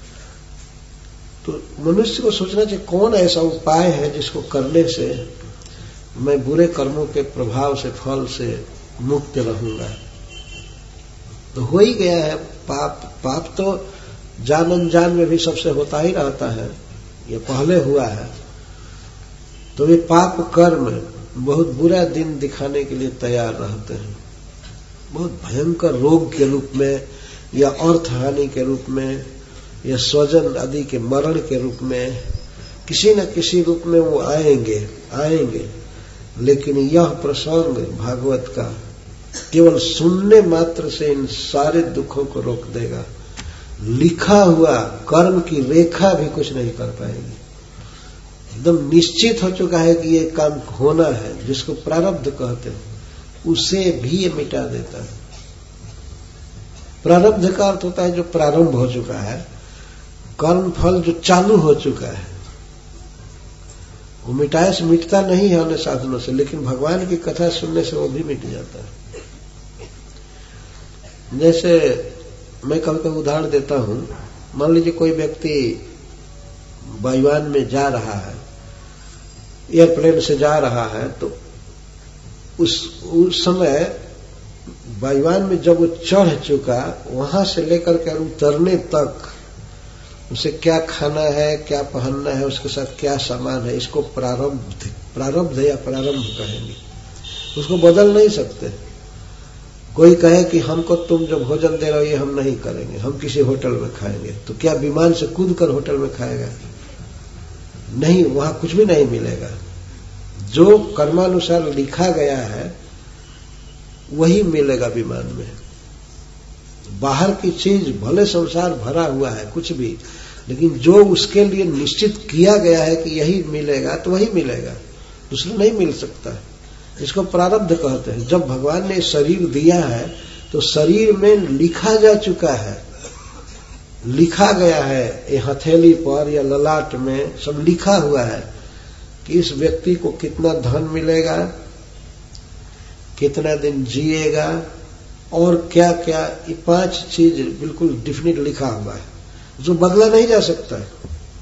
तो मनुष्य को सोचना चाहिए कौन ऐसा उपाय है जिसको करने से मैं बुरे कर्मों के प्रभाव से, फल से मुक्त रहूंगा। तो हो ही गया है पाप। पाप तो जान अनजान में भी सबसे होता ही रहता है, ये पहले हुआ है। तो वे पाप कर्म बहुत बुरा दिन दिखाने के लिए तैयार रहते हैं, बहुत भयंकर रोग के रूप में या अर्थ हानि के रूप में या स्वजन आदि के मरण के रूप में, किसी न किसी रूप में वो आएंगे आएंगे लेकिन यह प्रसंग भागवत का केवल सुनने मात्र से इन सारे दुखों को रोक देगा। लिखा हुआ कर्म की रेखा भी कुछ नहीं कर पाएगी। एकदम निश्चित हो चुका है कि ये काम होना है, जिसको प्रारब्ध कहते हैं, उसे भी ये मिटा देता है। प्रारब्ध का अर्थ होता है जो प्रारंभ हो चुका है, कर्म फल जो चालू हो चुका है, वो मिटाए से मिटता नहीं है अन्य साधनों से, लेकिन भगवान की कथा सुनने से वो भी मिट जाता है। जैसे मैं कभी कभी उदाहरण देता हूं, मान लीजिए कोई व्यक्ति वायुयान में जा रहा है, एयरप्लेन से जा रहा है, तो उस उस समय वायुयान में जब वो चढ़ चुका, वहां से लेकर के उतरने तक उसे क्या खाना है, क्या पहनना है, उसके साथ क्या सामान है, इसको प्रारब्ध प्रारब्ध या प्रारंभ कहेंगे। उसको बदल नहीं सकते। कोई कहे कि हमको तुम जो भोजन दे रहे हो ये हम नहीं करेंगे, हम किसी होटल में खाएंगे, तो क्या विमान से कूद कर होटल में खाएगा? नहीं, वहां कुछ भी नहीं मिलेगा। जो कर्मानुसार लिखा गया है वही मिलेगा विमान में। बाहर की चीज भले संसार भरा हुआ है कुछ भी, लेकिन जो उसके लिए निश्चित किया गया है कि यही मिलेगा तो वही मिलेगा, दूसरा नहीं मिल सकता है। इसको प्रारब्ध कहते हैं। जब भगवान ने शरीर दिया है तो शरीर में लिखा जा चुका है, लिखा गया है, ये हथेली पर या ललाट में सब लिखा हुआ है कि इस व्यक्ति को कितना धन मिलेगा, कितना दिन जिएगा, और क्या क्या, ये पांच चीज बिल्कुल डिफिनिट लिखा हुआ है, जो बदला नहीं जा सकता है।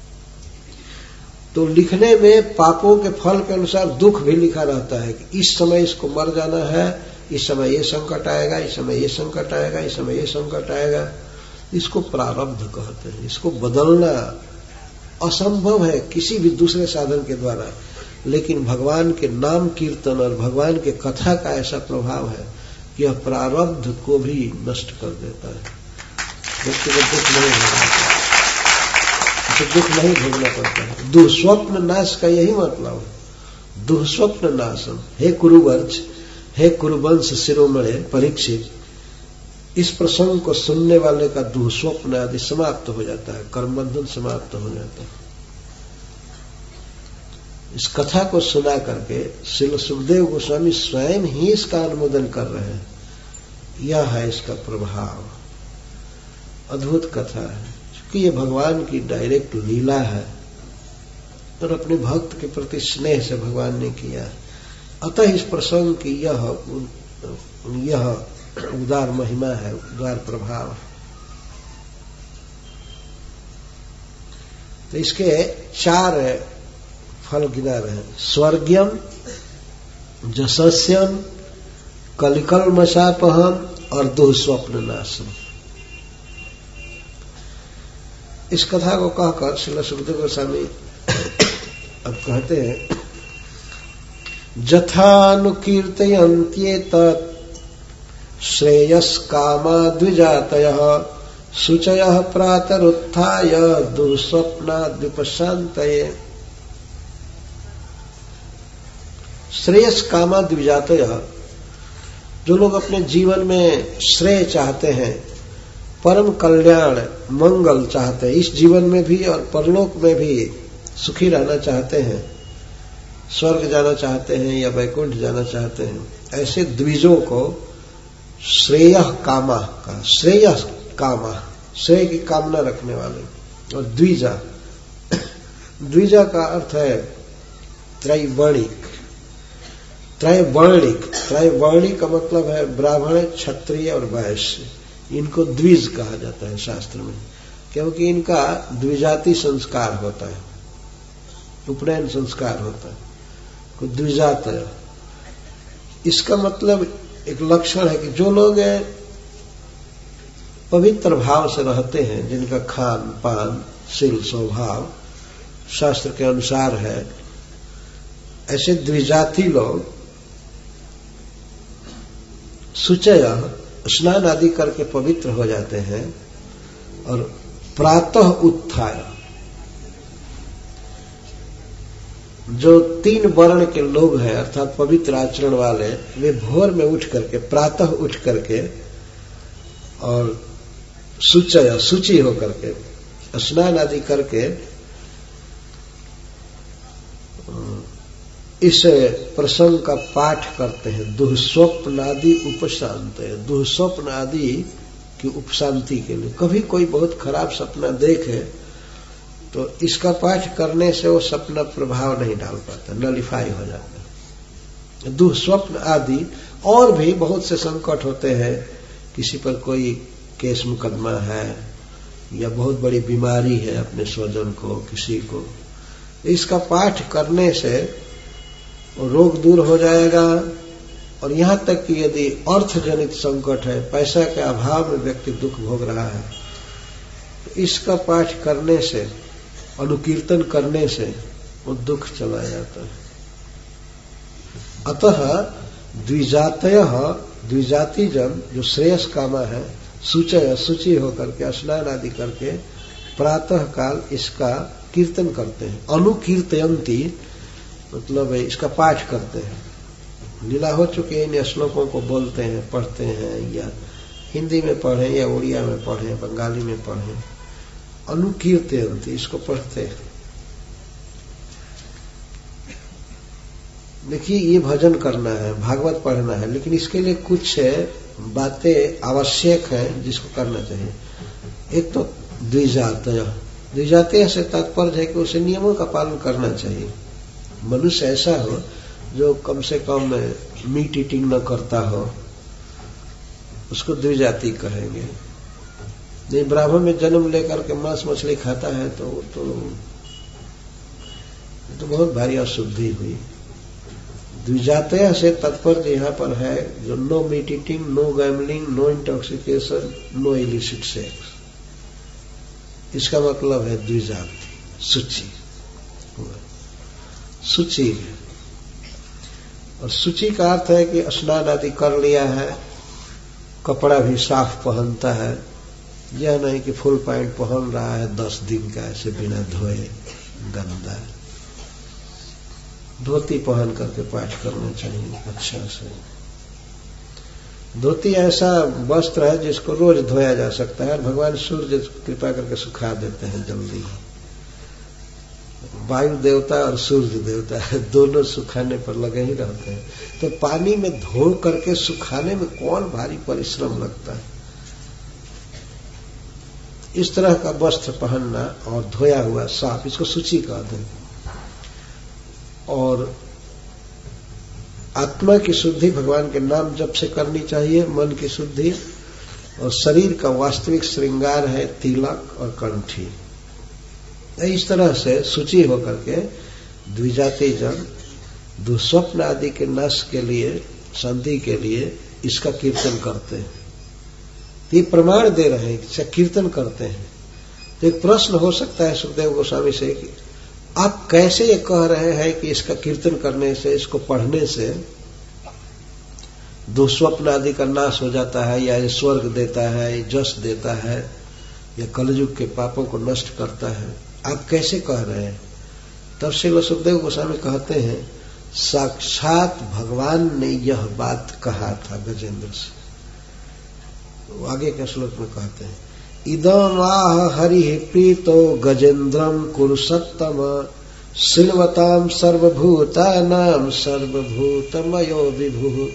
तो लिखने में पापों के फल के अनुसार दुख भी लिखा रहता है कि इस समय इसको मर जाना है, इस समय ये संकट आएगा, इस समय ये संकट आएगा, इस समय ये संकट आएगा। इसको प्रारब्ध कहते हैं। इसको बदलना असंभव है किसी भी दूसरे साधन के द्वारा, लेकिन भगवान के नाम कीर्तन और भगवान के कथा का ऐसा प्रभाव है कि यह प्रारब्ध को भी नष्ट कर देता है। व्यक्ति को दुख नहीं होगा, तो दुख नहीं भोगना पड़ता है। दुःस्वप्न नाश का यही मतलब है, दुःस्वप्न नाशम। हे कुरुवंश, हे कुरुवंश शिरोमणे परीक्षित, इस प्रसंग को सुनने वाले का दुःस्वप्न आदि समाप्त हो जाता है, कर्म बंधन समाप्त हो जाता है। इस कथा को सुना करके श्रील सुखदेव गोस्वामी स्वयं ही इसका अनुमोदन कर रहे हैं। यह है इसका प्रभाव। अद्भुत कथा है, क्योंकि ये भगवान की डायरेक्ट लीला है और अपने भक्त के प्रति स्नेह से भगवान ने किया। अतः इस प्रसंग की यह यह उदार महिमा है, उदार प्रभाव। तो इसके चार फल गिना रहे हैं। स्वर्ग्यम, जशस्यम, कलिकल्मषापहम और दुःस्वप्न नाशम। इस कथा को कहकर श्रील सुखदेव गोस्वामी अब कहते हैं, जथानुकीर्तयन्त्येतत् श्रेयस कामा द्विजातयः शुचयः प्रातरुत्थाय दुःस्वप्नाद्विपशान्तये। श्रेयस कामा द्विजातयः, जो लोग अपने जीवन में श्रेय चाहते हैं, परम कल्याण मंगल चाहते हैं, इस जीवन में भी और परलोक में भी सुखी रहना चाहते हैं, स्वर्ग जाना चाहते हैं या वैकुंठ जाना चाहते हैं, ऐसे द्विजों को श्रेय कामा का, श्रेय कामा, श्रेय की कामना रखने वाले। और द्विजा, द्विजा का अर्थ है त्रैवर्णिक। त्रैवर्णिक, त्रैवर्णिक का मतलब है ब्राह्मण, क्षत्रिय और वैश्य। इनको द्विज कहा जाता है शास्त्र में, क्योंकि इनका द्विजाति संस्कार होता है, उपनयन संस्कार होता है, को द्विजात। इसका मतलब एक लक्षण है कि जो लोग पवित्र भाव से रहते हैं, जिनका खान पान शील स्वभाव शास्त्र के अनुसार है, ऐसे द्विजाति लोग शुचय, स्नान आदि करके पवित्र हो जाते हैं और प्रातः उत्थाय, जो तीन वर्ण के लोग हैं अर्थात पवित्र आचरण वाले, वे भोर में उठ करके, प्रातः उठ करके और शुचय, शुचि होकर के, स्नान आदि करके इस प्रसंग का पाठ करते हैं। दुःस्वप्न आदि उपशांत है, दुःस्वप्न आदि की उपशांति के लिए। कभी कोई बहुत खराब सपना देखे तो इसका पाठ करने से वो सपना प्रभाव नहीं डाल पाता, नलिफाई हो जाता है। दुःस्वप्न आदि और भी बहुत से संकट होते हैं, किसी पर कोई केस मुकदमा है या बहुत बड़ी बीमारी है अपने स्वजन को, किसी को, इसका पाठ करने से रोग दूर हो जाएगा। और यहां तक कि यदि अर्थजनित संकट है, पैसा के अभाव में व्यक्ति दुख भोग रहा है, तो इसका पाठ करने से, अनुकीर्तन करने से वो दुख चला जाता है। अतः द्विजातय, द्विजाति जन जो श्रेयस कामा है, सुचय शुचि होकर के स्नान आदि करके प्रातः काल इसका कीर्तन करते हैं। अनुकीर्तयंती मतलब इसका पाठ करते हैं। लीला हो चुके इन श्लोकों को बोलते हैं, पढ़ते हैं, या हिंदी में पढ़ें या उड़िया में पढ़ें, बंगाली में पढ़ें। अनुकीर्तयंती इसको पढ़ते हैं। देखिए, ये भजन करना है, भागवत पढ़ना है, लेकिन इसके लिए कुछ बातें आवश्यक हैं जिसको करना चाहिए। एक तो द्विजातय, द्विजातीय से तात्पर्य है कि उसे नियमों का पालन करना चाहिए। मनुष्य ऐसा हो जो कम से कम मीट ईटिंग न करता हो, उसको द्विजाति कहेंगे। नहीं, ब्राह्मण में जन्म लेकर के मांस मछली खाता है तो तो, तो बहुत भारी अशुद्धि हुई। द्विजातय से तात्पर्य यहाँ पर है जो no meat eating, no gambling, no intoxication, no illicit sex, इसका मतलब है द्विजाति, शुचि, शुचि। और शुचि का अर्थ है कि स्नान आदि कर लिया है, कपड़ा भी साफ पहनता है, यह नहीं कि फुल पैंट पहन रहा है दस दिन का ऐसे बिना धोए, गंदा। धोती पहन करके पाठ करना चाहिए अच्छा से। धोती ऐसा वस्त्र है जिसको रोज धोया जा सकता है, भगवान सूर्य कृपा करके सुखा देते हैं जल्दी। वायु देवता और सूर्य देवता है, दोनों सुखाने पर लगे ही रहते हैं। तो पानी में धो करके सुखाने में कौन भारी परिश्रम लगता है। इस तरह का वस्त्र पहनना और धोया हुआ साफ, इसको शुचि कहते हैं। और आत्मा की शुद्धि भगवान के नाम जप से करनी चाहिए, मन की शुद्धि, और शरीर का वास्तविक श्रृंगार है तिलक और कंठी। इस तरह से शुचि होकर के द्विजाति जन दुःस्वप्न आदि के नाश के लिए, शांति के लिए इसका कीर्तन करते हैं। ये प्रमाण दे रहे हैं कि कीर्तन करते हैं। तो एक प्रश्न हो सकता है सुखदेव गोस्वामी से कि आप कैसे ये कह रहे हैं कि इसका कीर्तन करने से, इसको पढ़ने से दुःस्वप्न आदि का नाश हो जाता है, या ये स्वर्ग देता है, ये जस देता है, या कलयुग के पापों को नष्ट करता है, आप कैसे कह रहे हैं? तब श्रील सुखदेव गोस्वामी कहते हैं, साक्षात भगवान ने यह बात कहा था गजेंद्र से। वो आगे के श्लोक में कहते हैं, इदम आह हरि प्रीतो गजेन्द्रम कुरुसत्तम श्रृण्वताम सर्वभूतानां सर्वभूतमयो विभु।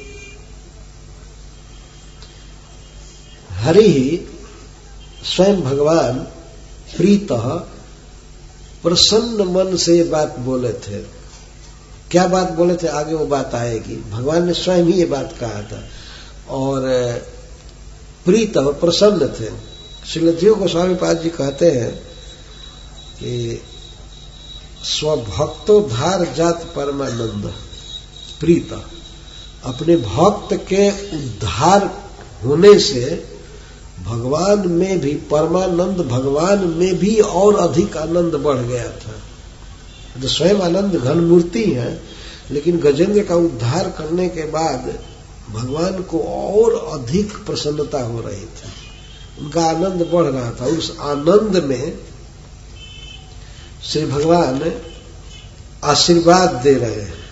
हरि स्वयं भगवान प्रीतः प्रसन्न मन से ये बात बोले थे। क्या बात बोले थे आगे वो बात आएगी। भगवान ने स्वयं ही ये बात कहा था और प्रीतः प्रसन्न थे। श्रील जीव गोस्वामी पाद जी कहते हैं कि स्वभक्तोद्धार जात परमानंद प्रीत, अपने भक्त के उद्धार होने से भगवान में भी परमानंद, भगवान में भी और अधिक आनंद बढ़ गया था। तो स्वयं आनंद घन मूर्ति है, लेकिन गजेंद्र का उद्धार करने के बाद भगवान को और अधिक प्रसन्नता हो रही थी, उनका आनंद बढ़ रहा था। उस आनंद में श्री भगवान आशीर्वाद दे रहे हैं।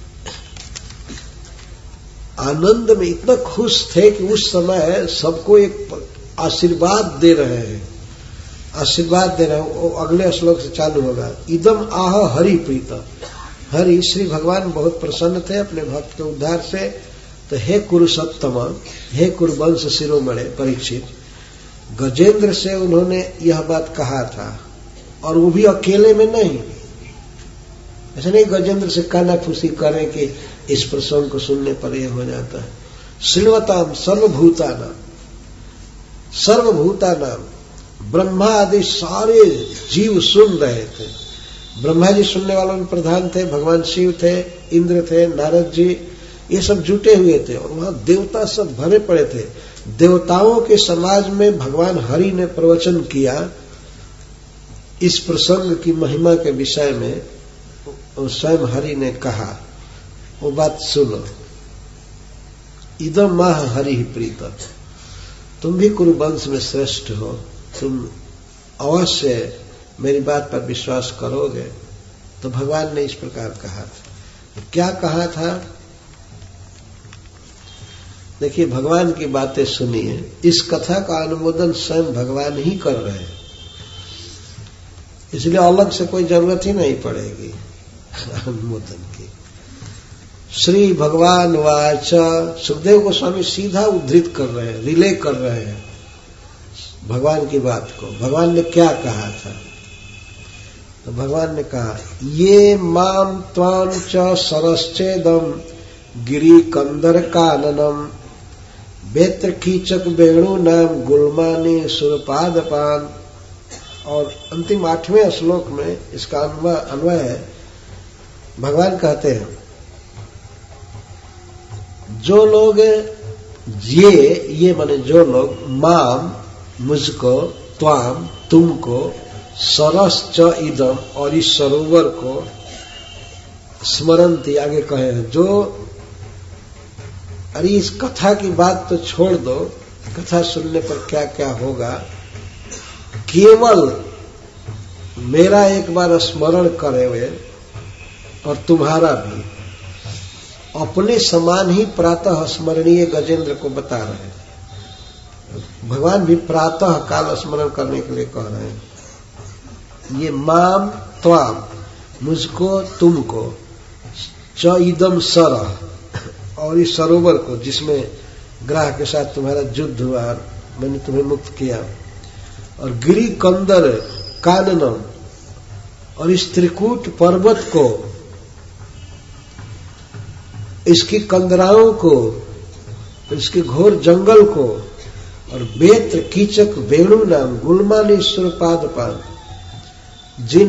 आनंद में इतना खुश थे कि उस समय सबको एक आशीर्वाद दे रहे हैं, आशीर्वाद दे रहे हैं। वो अगले श्लोक से चालू होगा, इदम आह हरि प्रीत। हरि श्री भगवान बहुत प्रसन्न थे अपने भक्त के उद्धार से। तो हे कुरुसत्तम, हे कुरुवंश शिरोमणि परीक्षित, गजेंद्र से उन्होंने यह बात कहा था, और वो भी अकेले में नहीं। ऐसा नहीं गजेंद्र से कानाफूसी करें कि इस प्रसंग को सुनने पर यह हो जाता है। श्रीवताम सर्वभूतानाम, सर्वभूतानाम, ब्रह्मा आदि सारे जीव सुन रहे थे। ब्रह्मा जी सुनने वालों में प्रधान थे, भगवान शिव थे, इंद्र थे, नारद जी, ये सब जुटे हुए थे, और वहां देवता सब भरे पड़े थे। देवताओं के समाज में भगवान हरि ने प्रवचन किया इस प्रसंग की महिमा के विषय में। स्वयं हरि ने कहा, वो बात सुनो। इदम माह हरि प्रीत, तुम भी कुरुवंश में श्रेष्ठ हो, तुम अवश्य मेरी बात पर विश्वास करोगे। तो भगवान ने इस प्रकार कहा था। क्या कहा था? देखिए, भगवान की बातें सुनिए। इस कथा का अनुमोदन स्वयं भगवान ही कर रहे हैं, इसलिए अलग से कोई जरूरत ही नहीं पड़ेगी अनुमोदन की। श्री भगवान वाच, सुखदेव गोस्वामी सीधा उद्धृत कर रहे हैं, रिले कर रहे हैं भगवान की बात को। भगवान ने क्या कहा था? तो भगवान ने कहा, ये माम त्वाम च सरश्चेदम गिरी कंदर काननम बेत्र कीचक वेणु नाम गुलमानी सुरपादपान। और अंतिम आठवें श्लोक में इसका अन्वय है। भगवान कहते हैं, जो लोग ये ये माने जो लोग माम मुझको, त्वाम तुमको, सरस च इदम और इस सरोवर को, स्मरंती आगे कहे हैं, जो, अरे इस कथा की बात तो छोड़ दो, कथा सुनने पर क्या क्या होगा, केवल मेरा एक बार स्मरण करे हुए, और तुम्हारा भी, अपने समान ही प्रातः स्मरणीय गजेंद्र को बता रहे हैं। भगवान भी प्रातः काल स्मरण करने के लिए कह रहे हैं। ये माम त्वाम, मुझको तुमको, च इदम सरह, और इस सरोवर को जिसमें ग्रह के साथ तुम्हारा युद्ध हुआ, मैंने तुम्हें मुक्त किया, और गिरी कंदर काननम, और इस त्रिकूट पर्वत को, इसकी कंदराओं को, इसके घोर जंगल को, और बेत्र कीचक वेणु नाम गुलमानी सुरपादपान, जिन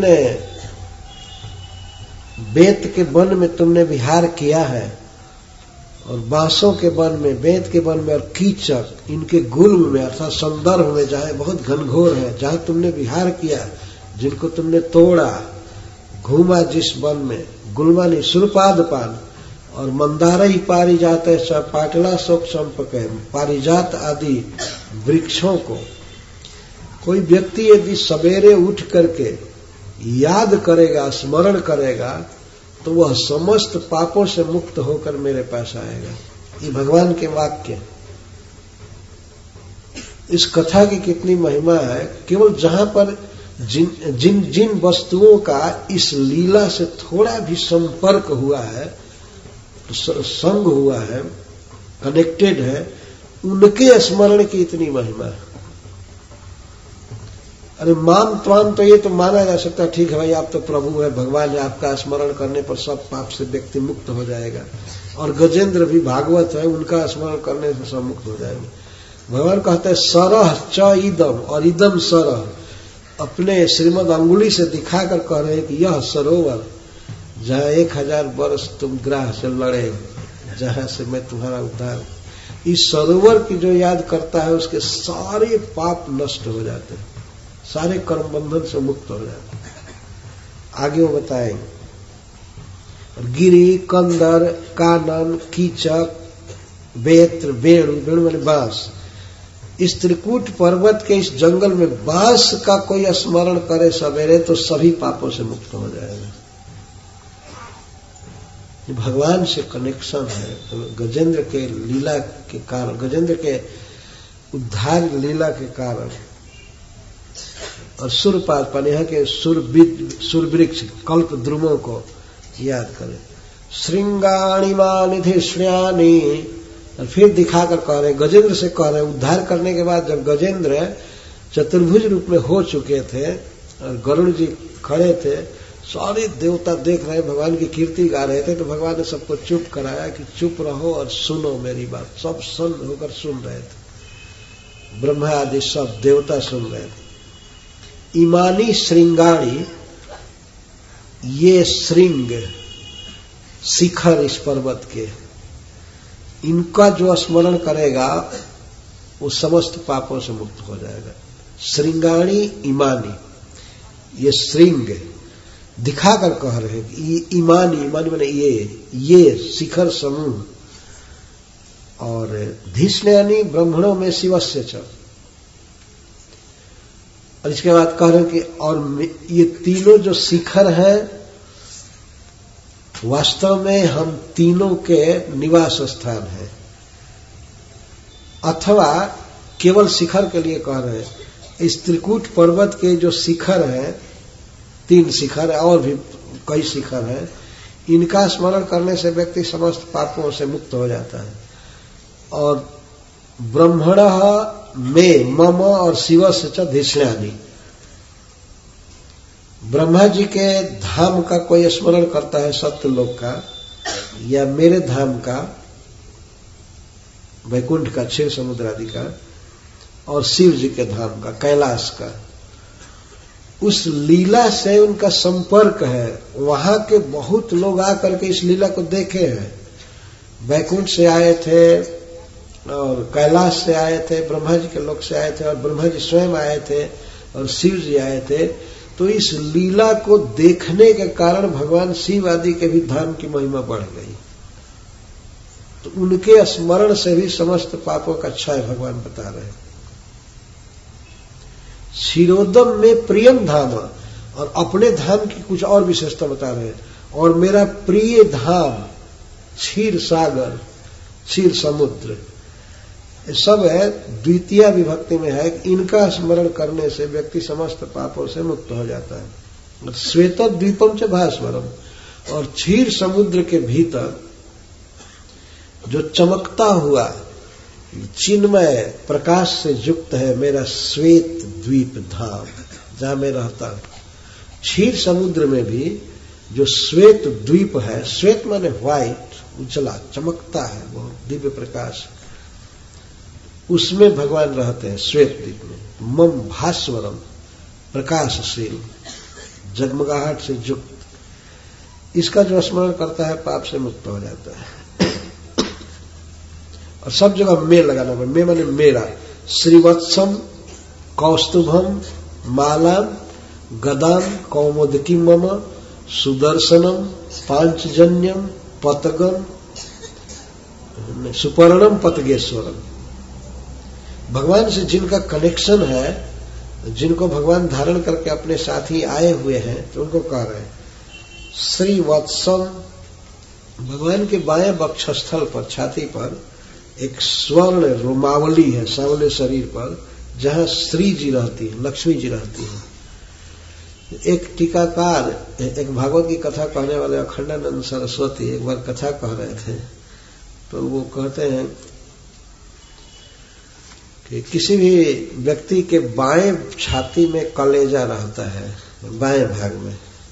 बेत के वन में तुमने विहार किया है, और बांसों के वन में, बेत के वन में, और कीचक, इनके गुल्म में अर्थात संदर्भ में, जहां बहुत घनघोर है, जहां तुमने विहार किया, जिनको तुमने तोड़ा, घूमा जिस वन में, गुलमानी सुरपादपान, और मंदारई पारिजात पाटला शोक संपक, पारिजात आदि वृक्षों को। कोई व्यक्ति यदि सवेरे उठ करके याद करेगा, स्मरण करेगा, तो वह समस्त पापों से मुक्त होकर मेरे पास आएगा। ये भगवान के वाक्य। इस कथा की कितनी महिमा है। केवल जहां पर जिन जिन जिन वस्तुओं का इस लीला से थोड़ा भी संपर्क हुआ है, संग हुआ है, कनेक्टेड है, उनके स्मरण की इतनी महिमा है। अरे माम त्वाम तो ये तो माना जा सकता है, ठीक है भाई आप तो प्रभु है, भगवान है, आपका स्मरण करने पर सब पाप से व्यक्ति मुक्त हो जाएगा। और गजेंद्र भी भागवत है, उनका स्मरण करने से सब मुक्त हो जाएंगे। भगवान कहते हैं सरह च इदम, और इदम सरह, अपने श्रीमद अंगुली से दिखाकर कह रहे हैं कि यह सरोवर जहां एक हजार वर्ष तुम ग्रह से लड़े, जहां से मैं तुम्हारा उद्धार, इस सरोवर की जो याद करता है उसके सारे पाप नष्ट हो जाते हैं, सारे कर्म बंधन से मुक्त हो जाते हैं। आगे वो बताएंगे। गिरी, कंदर, कानन, कीचक, बेत्र, वेणु, वेणु माने बांस, इस त्रिकूट पर्वत के इस जंगल में बांस का कोई स्मरण करे सवेरे तो सभी पापों से मुक्त हो जाएगा। भगवान से कनेक्शन है। तो गजेंद्र के लीला के कारण, गजेंद्र के उद्धार लीला के कारण, और सुरपाद पाने के सुरवृक्ष कल्प द्रुमों को याद करें। श्रृंगाणि मानिधिष्ण्यानि, और फिर दिखाकर कह रहे, गजेंद्र से कह रहे, उद्धार करने के बाद जब गजेंद्र चतुर्भुज रूप में हो चुके थे और गरुड़ जी खड़े थे, सारे देवता देख रहे, भगवान की कीर्ति गा रहे थे, तो भगवान ने सबको चुप कराया कि चुप रहो और सुनो मेरी बात। सब सुन होकर सुन रहे थे, ब्रह्मा आदि सब देवता सुन रहे थे। इमानी श्रृंगाणी, ये श्रृंग शिखर इस पर्वत के, इनका जो स्मरण करेगा वो समस्त पापों से मुक्त हो जाएगा। श्रृंगाणी इमानी, ये श्रृंग दिखाकर कह रहे हैं कि इमानी, इमानी माने ये ये शिखर समूह, और धिष्ण्यानि ब्राह्मणों में शिवस्य च। और इसके बाद कह रहे हैं कि और ये तीनों जो शिखर हैं वास्तव में हम तीनों के निवास स्थान है, अथवा केवल शिखर के लिए कह रहे हैं। इस त्रिकूट पर्वत के जो शिखर हैं, तीन शिखर और भी कई शिखर हैं, इनका स्मरण करने से व्यक्ति समस्त पापों से मुक्त हो जाता है। और ब्रह्मण में मम और शिवस्य च धिष्ण्यानि, ब्रह्मा जी के धाम का कोई स्मरण करता है सत्यलोक का, या मेरे धाम का वैकुंठ का, क्षीर समुद्र आदि का, और शिव जी के धाम का कैलाश का, उस लीला से उनका संपर्क है। वहां के बहुत लोग आकर के इस लीला को देखे हैं। वैकुंठ से आए थे और कैलाश से आए थे, ब्रह्मा जी के लोक से आए थे, और ब्रह्मा जी स्वयं आए थे, और शिव जी आए थे। तो इस लीला को देखने के कारण भगवान शिव आदि के भी धाम की महिमा बढ़ गई। तो उनके स्मरण से भी समस्त पापों का क्षय भगवान बता रहे हैं। शिरोदम में प्रियम धाम, और अपने धाम की कुछ और विशेषता बता रहे हैं। और मेरा प्रिय धाम क्षीर सागर, क्षीर समुद्र, ये सब है द्वितीय विभक्ति में है। इनका स्मरण करने से व्यक्ति समस्त पापों से मुक्त हो जाता है। श्वेत द्वीपम च भास्वरम, और क्षीर समुद्र के भीतर जो चमकता हुआ चिन्मय प्रकाश से युक्त है मेरा श्वेत द्वीप धाम, जहां मैं रहता हूं। क्षीर समुद्र में भी जो श्वेत द्वीप है, श्वेत माने व्हाइट, उजला चमकता है, बहुत दिव्य प्रकाश, उसमें भगवान रहते हैं श्वेत द्वीप में। मम भास्वरम, प्रकाशशील, जगमगाहट से युक्त। इसका जो स्मरण करता है पाप से मुक्त हो जाता है। और सब जगह में लगाना पड़े, में माने मेरा। श्रीवत्सम कौस्तुभम मालाम गदाम कौमुदकी मम सुदर्शनम पांचजन्यम पतगम सुपर्णम पतगेश्वरम। भगवान से जिनका कनेक्शन है, जिनको भगवान धारण करके अपने साथ ही आए हुए हैं, तो उनको कह रहे हैं श्रीवत्सम। भगवान के बाएं वक्षस्थल पर, छाती पर एक स्वर्ण रोमावली है, सांवले शरीर पर, जहां श्री जी रहती है, लक्ष्मी जी रहती है। एक टीकाकार, एक भागवत की कथा कहने वाले अखंडानंद सरस्वती एक बार कथा कह रहे थे, तो वो कहते हैं कि किसी भी व्यक्ति के बाएं छाती में कलेजा रहता है, बाएं भाग में,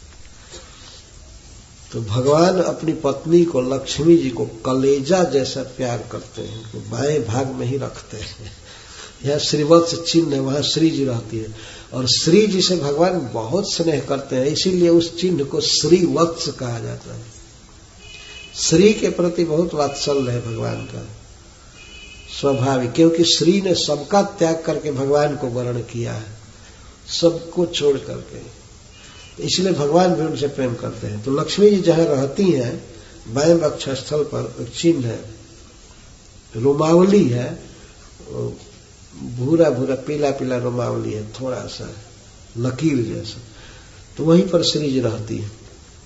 तो भगवान अपनी पत्नी को, लक्ष्मी जी को कलेजा जैसा प्यार करते हैं, तो बाएं भाग में ही रखते हैं। यह श्रीवत्स चिन्ह है, वहां श्री जी रहती है, और श्री जी से भगवान बहुत स्नेह करते हैं, इसीलिए उस चिन्ह को श्रीवत्स कहा जाता है। श्री के प्रति बहुत वात्सल्य है भगवान का, स्वाभाविक, क्योंकि श्री ने सबका त्याग करके भगवान को वर्ण किया है, सबको छोड़ करके, इसलिए भगवान भी उनसे प्रेम करते हैं। तो लक्ष्मी जी जहां रहती हैं, बाएं वक्षस्थल पर एक चिन्ह है, रोमावली है, भूरा भूरा पीला पीला रोमावली है, थोड़ा सा लकीर जैसा, तो वहीं पर श्री जी रहती है,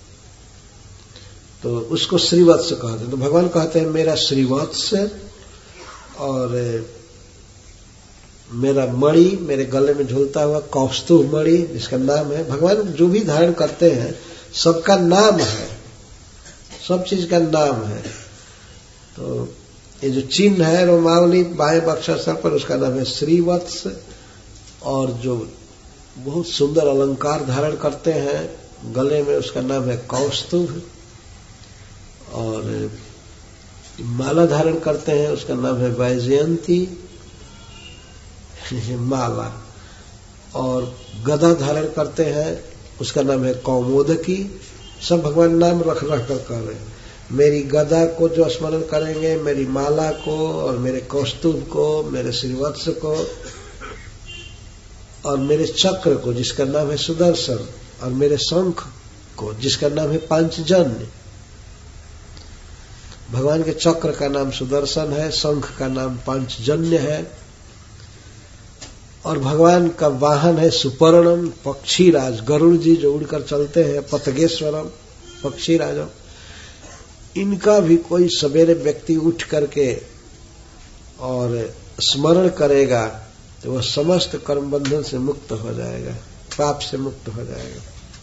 तो उसको श्रीवत्स कहते हैं। तो भगवान कहते हैं मेरा श्रीवत्स, और मेरा मणि, मेरे गले में झूलता हुआ कौस्तुभ मणि, जिसका नाम है, भगवान जो भी धारण करते हैं सबका नाम है, सब चीज का नाम है। तो ये जो चिन्ह है रोमावली बाएं वक्षस्थल पर, उसका नाम है श्रीवत्स। और जो बहुत सुंदर अलंकार धारण करते हैं गले में, उसका नाम है कौस्तुभ। और माला धारण करते हैं, उसका नाम है वैजयंती माला। और गदा धारण करते हैं, उसका नाम है कौमोदकी। सब भगवान नाम रख रख कर कर रहे हैं। मेरी गदा को जो स्मरण करेंगे, मेरी माला को, और मेरे कौस्तुभ को, मेरे श्रीवत्स को, और मेरे चक्र को जिसका नाम है सुदर्शन, और मेरे शंख को जिसका नाम है पांचजन्य। भगवान के चक्र का नाम सुदर्शन है, शंख का नाम पांचजन्य है, और भगवान का वाहन है सुपर्णम, पक्षीराज, गरुड़ जी जो उड़कर चलते हैं, पतगेश्वरम, पक्षीराजम। इनका भी कोई सवेरे व्यक्ति उठ करके और स्मरण करेगा तो वह समस्त कर्म बंधन से मुक्त हो जाएगा, पाप से मुक्त हो जाएगा।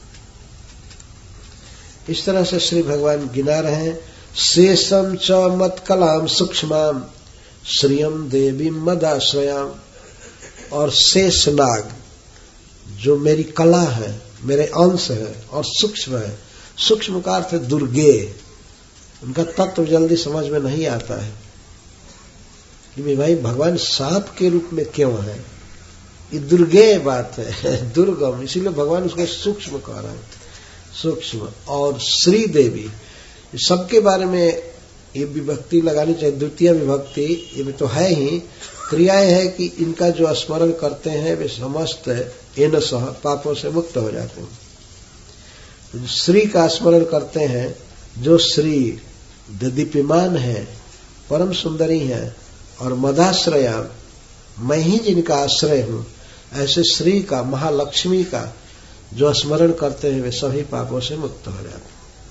इस तरह से श्री भगवान गिना रहे हैं, शेषम च मत्कलाम सूक्ष्माम श्रियम देवी मदाश्रयाम। और शेष नाग जो मेरी कला है, मेरे अंश है और सूक्ष्म है। सूक्ष्म का अर्थ है दुर्गे। उनका तत्व जल्दी समझ में नहीं आता है कि भाई भगवान सांप के रूप में क्यों है। ये दुर्गे बात है, दुर्गम, इसीलिए भगवान उसको सूक्ष्म कह रहा है, सूक्ष्म। और श्री देवी, सबके बारे में ये विभक्ति लगानी चाहिए, द्वितीय विभक्ति ये तो है ही। क्रियाएं है कि इनका जो स्मरण करते हैं वे समस्त एन सह पापों से मुक्त हो जाते हैं। श्री का स्मरण करते हैं, जो श्री दीप्यमान है, परम सुंदरी है, और मदाश्रया, मैं ही जिनका आश्रय हूं, ऐसे श्री का, महालक्ष्मी का जो स्मरण करते हैं वे सभी पापों से मुक्त हो जाते हैं।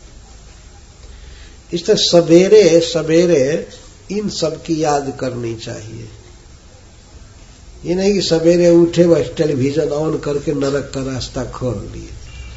इस तरह सवेरे सवेरे इन सब की याद करनी चाहिए। ये नहीं कि सवेरे उठे बस टेलीविजन ऑन करके नरक का रास्ता खोल लिए।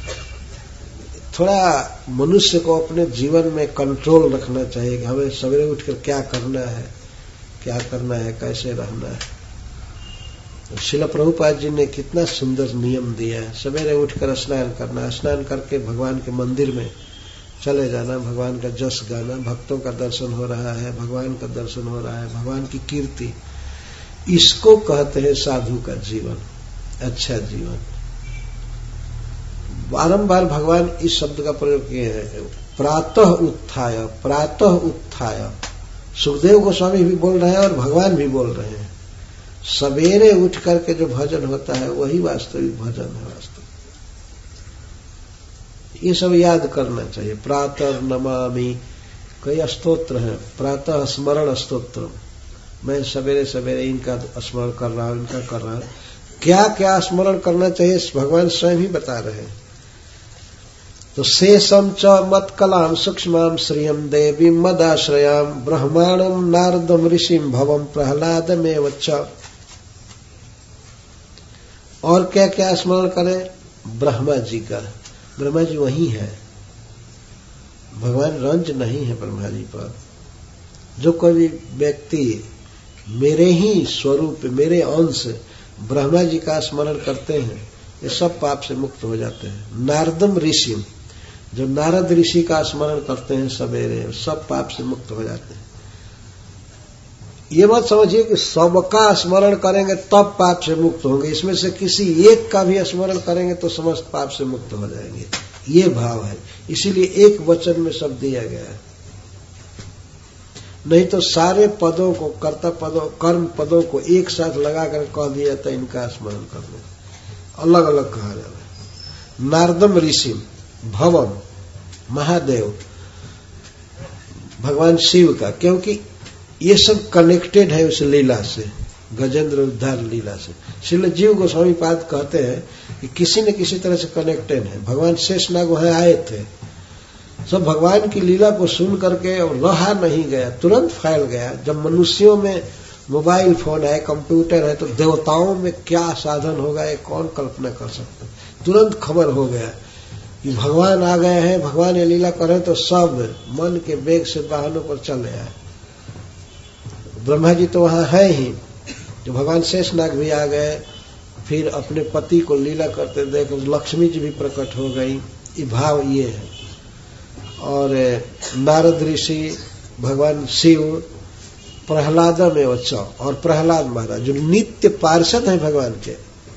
थोड़ा मनुष्य को अपने जीवन में कंट्रोल रखना चाहिए कि हमें सवेरे उठकर क्या करना है, क्या करना है, कैसे रहना है। श्रील प्रभुपाद जी ने कितना सुंदर नियम दिया है। सवेरे उठकर स्नान करना, स्नान करके भगवान के मंदिर में चले जाना, भगवान का जस गाना, भक्तों का दर्शन हो रहा है, भगवान का दर्शन हो रहा है, भगवान की कीर्ति, इसको कहते हैं साधु का जीवन, अच्छा जीवन। बारंबार भगवान इस शब्द का प्रयोग किए हैं, प्रातः उत्थाय, प्रातः उत्थाय। सुखदेव गोस्वामी भी बोल रहे हैं और भगवान भी बोल रहे हैं। सवेरे उठ करके जो भजन होता है वही वास्तविक भजन है। वास्तव ये सब याद करना चाहिए। प्रातः नमामि, कई स्तोत्र हैं, प्रातः स्मरण स्तोत्र, मैं सवेरे सवेरे इनका स्मरण कर रहा हूं, इनका कर रहा हूं। क्या क्या स्मरण करना चाहिए भगवान स्वयं ही बता रहे हैं। तो शेषम च मत्कलाम सूक्ष्माम श्रियम देवी मदाश्रयाम ब्रह्मांडम नारदम ऋषिम भवम प्रहलादमेव च। और क्या क्या स्मरण करें? ब्रह्मा जी का। ब्रह्मा जी वही है, भगवान रंज नहीं है ब्रह्मा जी पर। जो कोई व्यक्ति मेरे ही स्वरूप, मेरे अंश ब्रह्मा जी का स्मरण करते हैं, ये सब पाप से मुक्त हो जाते हैं। नारदम ऋषि, जो नारद ऋषि का स्मरण करते हैं सवेरे, सब पाप से मुक्त हो जाते हैं। ये मत समझिए कि सबका स्मरण करेंगे तब पाप से मुक्त होंगे। इसमें से किसी एक का भी स्मरण करेंगे तो समस्त पाप से मुक्त हो जाएंगे, ये भाव है। इसीलिए एक वचन में सब दिया गया है। नहीं तो सारे पदों को, कर्ता पदों, कर्म पदों को एक साथ लगाकर कह दिया था इनका स्मरण करने, अलग अलग कहा जा रहा है। नारदम ऋषि भवम, महादेव भगवान शिव का, क्योंकि ये सब कनेक्टेड है उस लीला से, गजेंद्र उद्धार लीला से। श्रील जीव गोस्वामी पाद कहते हैं कि किसी न किसी तरह से कनेक्टेड है। भगवान शेषनाग वहां आए थे, सब भगवान की लीला को सुन करके रहा नहीं गया, तुरंत फैल गया। जब मनुष्यों में मोबाइल फोन है, कंप्यूटर है, तो देवताओं में क्या साधन होगा ये कौन कल्पना कर सकता है। तुरंत खबर हो गया। कि भगवान आ गए हैं, भगवान ये लीला कर रहे हैं, तो सब मन के वेग से वाहनों पर चले आए। ब्रह्मा जी तो वहां है ही, जो भगवान शेषनाग भी आ गए, फिर अपने पति को लीला करते देख लक्ष्मी जी भी प्रकट हो गई। ये भाव ये है। और नारद ऋषि, भगवान शिव, प्रहलाद में वच्चा, और प्रहलाद महाराज जो नित्य पार्षद हैं भगवान के।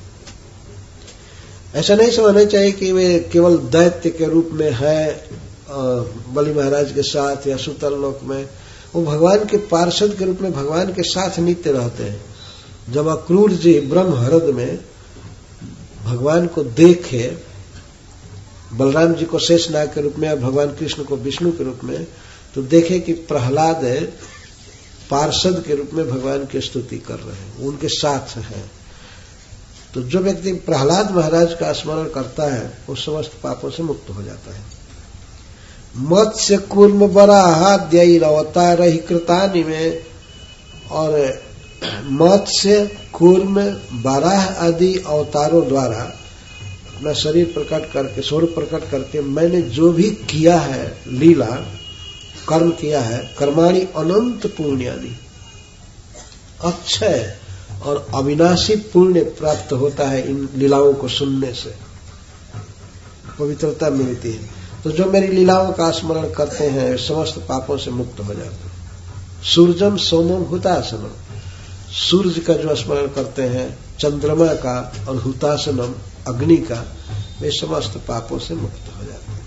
ऐसा नहीं समझना चाहिए कि वे केवल दैत्य के रूप में है बलि महाराज के साथ या सुतल लोक में। वो भगवान के पार्षद के रूप में भगवान के साथ नित्य रहते हैं। जब अक्रूर जी ब्रह्महृद में भगवान को देखे, बलराम जी को शेषनाग के रूप में और भगवान कृष्ण को विष्णु के रूप में, तो देखे कि प्रहलाद पार्षद के रूप में भगवान की स्तुति कर रहे हैं, उनके साथ हैं। तो जो व्यक्ति प्रहलाद महाराज का स्मरण करता है वो समस्त पापों से मुक्त हो जाता है। मत्स्य कूर्म वराहाद्यई अवतार ही कृतानि में, और मत्स्य कूर्म वराह आदि अवतारों द्वारा अपना शरीर प्रकट करके, स्वरूप प्रकट करके मैंने जो भी किया है, लीला कर्म किया है, कर्माणि अनंत पुण्यानि, अक्षय और अविनाशी पुण्य प्राप्त होता है। इन लीलाओं को सुनने से पवित्रता मिलती है। तो जो मेरी लीलाओं का स्मरण करते हैं समस्त पापों से मुक्त हो जाते हैं। सूर्यम सोमम हुतासनम, सूर्य का जो स्मरण करते हैं, चंद्रमा का और हुतासनम अग्नि का, वे समस्त पापों से मुक्त हो जाते हैं।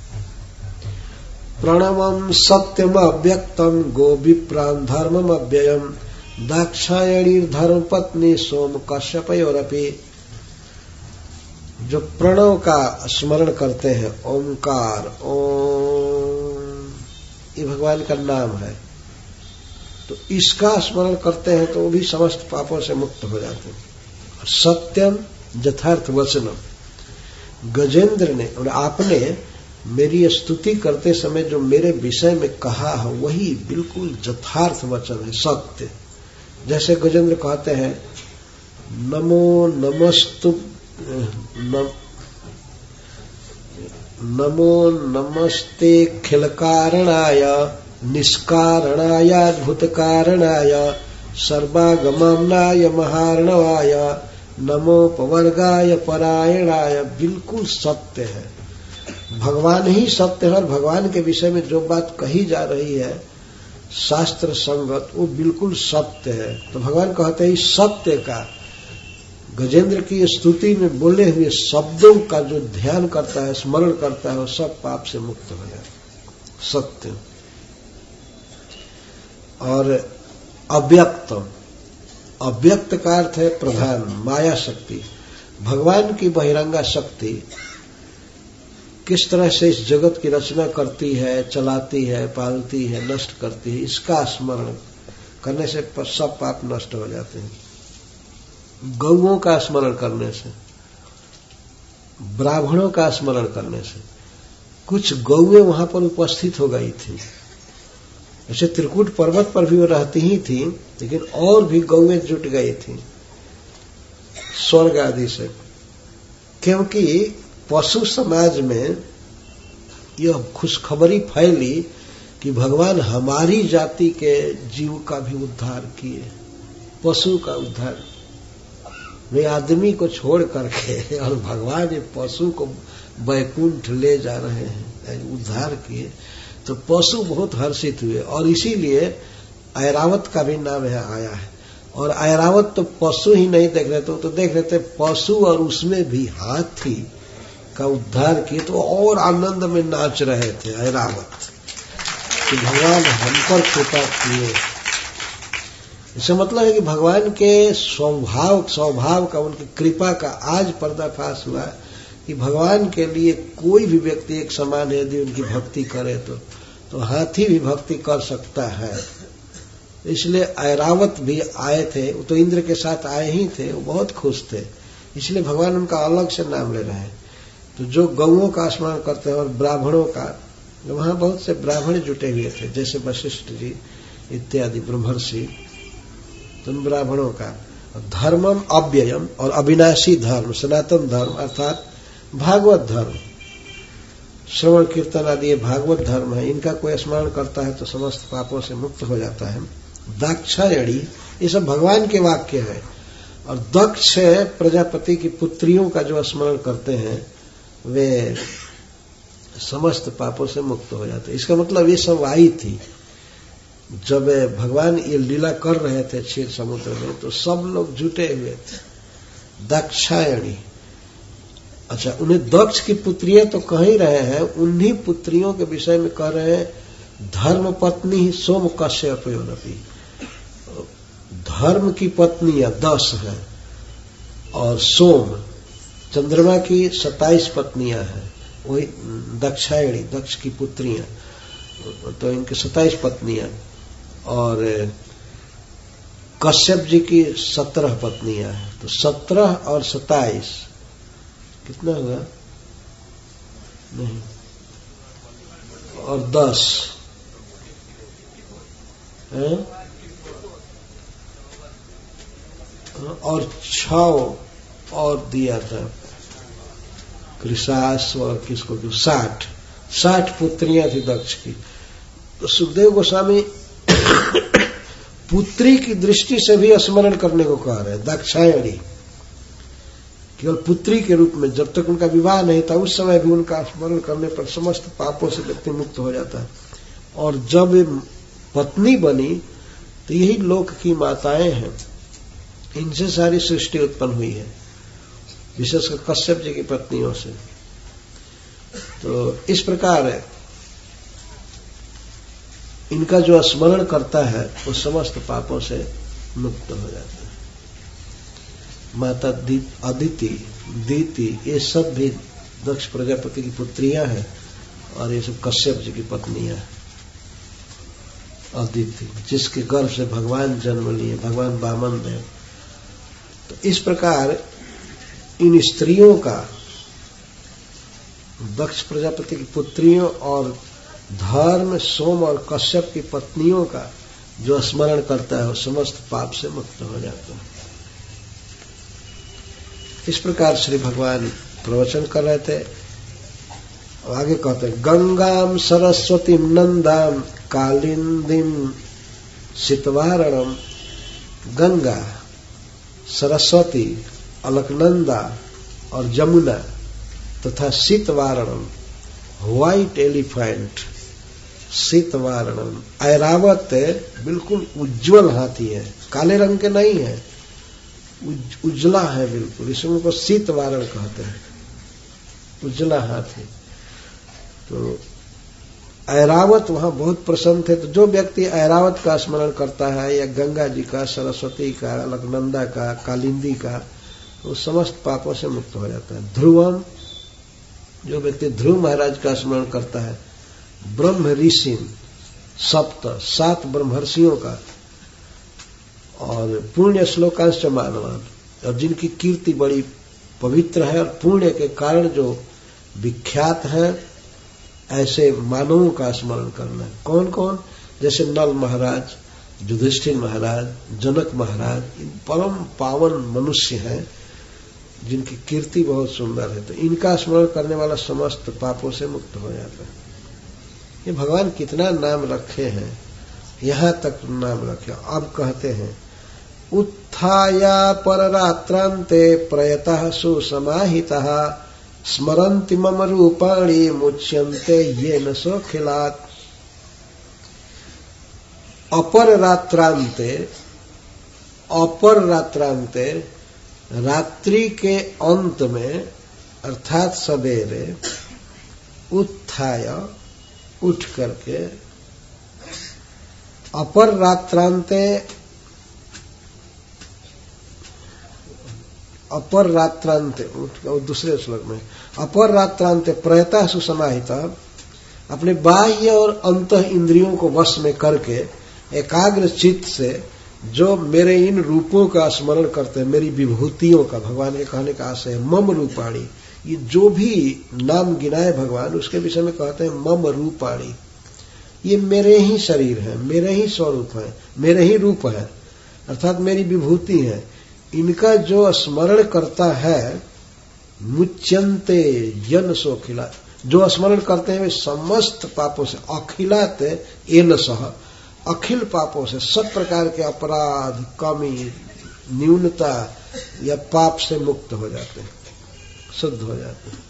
प्रणवम सत्यम अव्यक्तम गो विप्रान धर्मम अव्ययम दाक्षायणी धर्म पत्नी सोम कश्यपयोरपि। जो प्रणव का स्मरण करते हैं, ओंकार, ओम, ये भगवान का नाम है, तो इसका स्मरण करते हैं तो वो भी समस्त पापों से मुक्त हो जाते हैं। सत्यम यथार्थ वचनम, गजेंद्र ने और आपने मेरी स्तुति करते समय जो मेरे विषय में कहा है वही बिल्कुल यथार्थ वचन है, सत्य। जैसे गजेंद्र कहते हैं, नमो नमस्तु नम, नमो नमस्ते खिलकारणाय निष्कारणाय भूतकारणाय सर्वागमनाय महार्णवाय नमो पवर्गाय परायणाय। बिल्कुल सत्य है, भगवान ही सत्य है। और भगवान के विषय में जो बात कही जा रही है शास्त्र संगत, वो बिल्कुल सत्य है। तो भगवान कहते हैं सत्य का, गजेंद्र की स्तुति में बोले हुए शब्दों का जो ध्यान करता है, स्मरण करता है, वो सब पाप से मुक्त हो जाए। सत्य। और अव्यक्तम, अव्यक्त का अर्थ है प्रधान, माया शक्ति। भगवान की बहिरंगा शक्ति किस तरह से इस जगत की रचना करती है, चलाती है, पालती है, नष्ट करती है, इसका स्मरण करने से सब पाप नष्ट हो जाते हैं। गौओं का स्मरण करने से, ब्राह्मणों का स्मरण करने से। कुछ गौएं वहां पर उपस्थित हो गई थी, ऐसे त्रिकूट पर्वत पर भी वो रहती ही थी, लेकिन और भी गौएं जुट गई थी स्वर्ग आदि से, क्योंकि पशु समाज में यह खुशखबरी फैली कि भगवान हमारी जाति के जीव का भी उद्धार किए, पशु का उद्धार। वे आदमी को छोड़ करके और भगवान ये पशु को वैकुंठ ले जा रहे हैं, उद्धार किए, तो पशु बहुत हर्षित हुए। और इसीलिए ऐरावत का भी नाम यहाँ आया है। और ऐरावत तो पशु ही नहीं देख रहे थे, तो देख रहे थे पशु और उसमें भी हाथी का उद्धार किए, तो और आनंद में नाच रहे थे ऐरावत कि भगवान हम पर कृपा किए। इसका मतलब है कि भगवान के स्वभाव स्वभाव का, उनकी कृपा का आज पर्दाफाश हुआ कि भगवान के लिए कोई भी व्यक्ति एक समान है। यदि उनकी भक्ति करे तो तो हाथी भी भक्ति कर सकता है। इसलिए ऐरावत भी आए थे, वो तो इंद्र के साथ आए ही थे, वो बहुत खुश थे, इसलिए भगवान उनका अलग से नाम ले रहे हैं। तो जो गौओं का स्मरण करते हैं और ब्राह्मणों का, वहां बहुत से ब्राह्मण जुटे हुए थे, जैसे वशिष्ठ जी इत्यादि ब्रह्मर्षि, तो उन ब्राह्मणों का। धर्मम अव्ययम, और अविनाशी धर्म, सनातन धर्म अर्थात भागवत धर्म। श्रवण कीर्तन आदि ये भागवत धर्म है, इनका कोई स्मरण करता है तो समस्त पापों से मुक्त हो जाता है। दाक्षायणी, ये सब भगवान के वाक्य है। और दक्ष प्रजापति की पुत्रियों का जो स्मरण करते हैं वे समस्त पापों से मुक्त हो जाते हैं। इसका मतलब ये सब आई थी जब भगवान ये लीला कर रहे थे क्षीर समुद्र में, तो सब लोग जुटे हुए थे। दाक्षायणी, अच्छा, उन्हें दक्ष की पुत्रियां तो कह ही रहे हैं, उन्हीं पुत्रियों के विषय में कह रहे हैं धर्म पत्नी ही सोम कश्यपयोनपि। धर्म की पत्नियां दस हैं और सोम चंद्रमा की सत्ताईस पत्नियां हैं, वही दक्षायणी, दक्ष की पुत्रियां, तो इनकी सत्ताईस पत्नियां, और कश्यप जी की सत्रह पत्नियां हैं। तो सत्रह और सत्ताईस कितना हुआ? नहीं, और दस है? और छ और दिया था कृषास और किसको क्यों, साठ साठ पुत्रियां थी दक्ष की। तो सुखदेव गोस्वामी पुत्री की दृष्टि से भी स्मरण करने को कह रहे हैं। दाक्षायणी केवल पुत्री के रूप में, जब तक उनका विवाह नहीं था उस समय भी उनका स्मरण करने पर समस्त पापों से व्यक्ति मुक्त हो जाता है। और जब पत्नी बनी तो यही लोक की माताएं हैं, इनसे सारी सृष्टि उत्पन्न हुई है, विशेषकर कश्यप जी की पत्नियों से। तो इस प्रकार इनका जो स्मरण करता है वो समस्त पापों से मुक्त हो जाता है। माता अदिति, दीति, ये सब भी दक्ष प्रजापति की पुत्रियां हैं और ये सब कश्यप जी की पत्नियां हैं। अदिति जिसके गर्भ से भगवान जन्म लिए, भगवान वामन देव। तो इस प्रकार इन स्त्रियों का, दक्ष प्रजापति की पुत्रियों और धर्म, सोम और कश्यप की पत्नियों का जो स्मरण करता है वो समस्त पाप से मुक्त हो जाता है। इस प्रकार श्री भगवान प्रवचन कर रहे थे। आगे कहते हैं, गंगाम सरस्वतीम नंदाम कालिंदीम शीतवारणम। गंगा, सरस्वती, अलकनंदा और जमुना तथा शीतवारणम, व्हाइट एलिफेंट, शीतवारणम, ऐरावत बिल्कुल उज्जवल हाथी है, काले रंग के नहीं है, उजला है बिल्कुल, इसमें को शीतवारण कहते हैं, उजला हाथी। तो ऐरावत वहां बहुत प्रसन्न थे। तो जो व्यक्ति ऐरावत का स्मरण करता है या गंगा जी का, सरस्वती का, अलकनंदा का, कालिंदी का, तो समस्त पापों से मुक्त हो जाता है। ध्रुवम, जो व्यक्ति ध्रुव महाराज का स्मरण करता है, ब्रह्म ऋषि सप्त, सात ब्रह्मर्षियों का, और पुण्य श्लोकांश मानवान, और जिनकी कीर्ति बड़ी पवित्र है और पुण्य के कारण जो विख्यात है, ऐसे मानवों का स्मरण करना है। कौन कौन? जैसे नल महाराज, युधिष्ठिर महाराज, जनक महाराज, इन परम पावन मनुष्य हैं जिनकी कीर्ति बहुत सुंदर है। तो इनका स्मरण करने वाला समस्त पापों से मुक्त हो जाता है। ये भगवान कितना नाम रखे हैं, यहां तक नाम रखे। अब कहते हैं, उत्थाया पररात्रांते प्रयतः सुसमाहितः स्मरन्ति मम रूपाणि मुच्यन्ते येन सोखिलात्। अपर रात्रांते, अपर रात्रांते, रात्रि के अंत में अर्थात सवेरे, उत्थाय, उठ करके, अपर रात्रांते, अपर रात्रांते, दूसरे श्लोक में अपर रात्रांते प्रयतः सुसमाहिता, अपने बाह्य और अंतः इंद्रियों को वश में करके एकाग्र चित्त से जो मेरे इन रूपों का स्मरण करते हैं, मेरी विभूतियों का, भगवान के कहने का आशय है मम रूपाणी, ये जो भी नाम गिनाए भगवान उसके विषय में कहते हैं मम रूपाणी, ये मेरे ही शरीर है, मेरे ही स्वरूप है, मेरे ही रूप है, अर्थात मेरी विभूति है। इनका जो स्मरण करता है, मुच्यन्ते यन सोखिला, जो स्मरण करते हैं वे समस्त पापों से अखिलाते एन सह अखिल पापों से सब प्रकार के अपराध, कमी, न्यूनता या पाप से मुक्त हो जाते हैं, शुद्ध हो जाते हैं।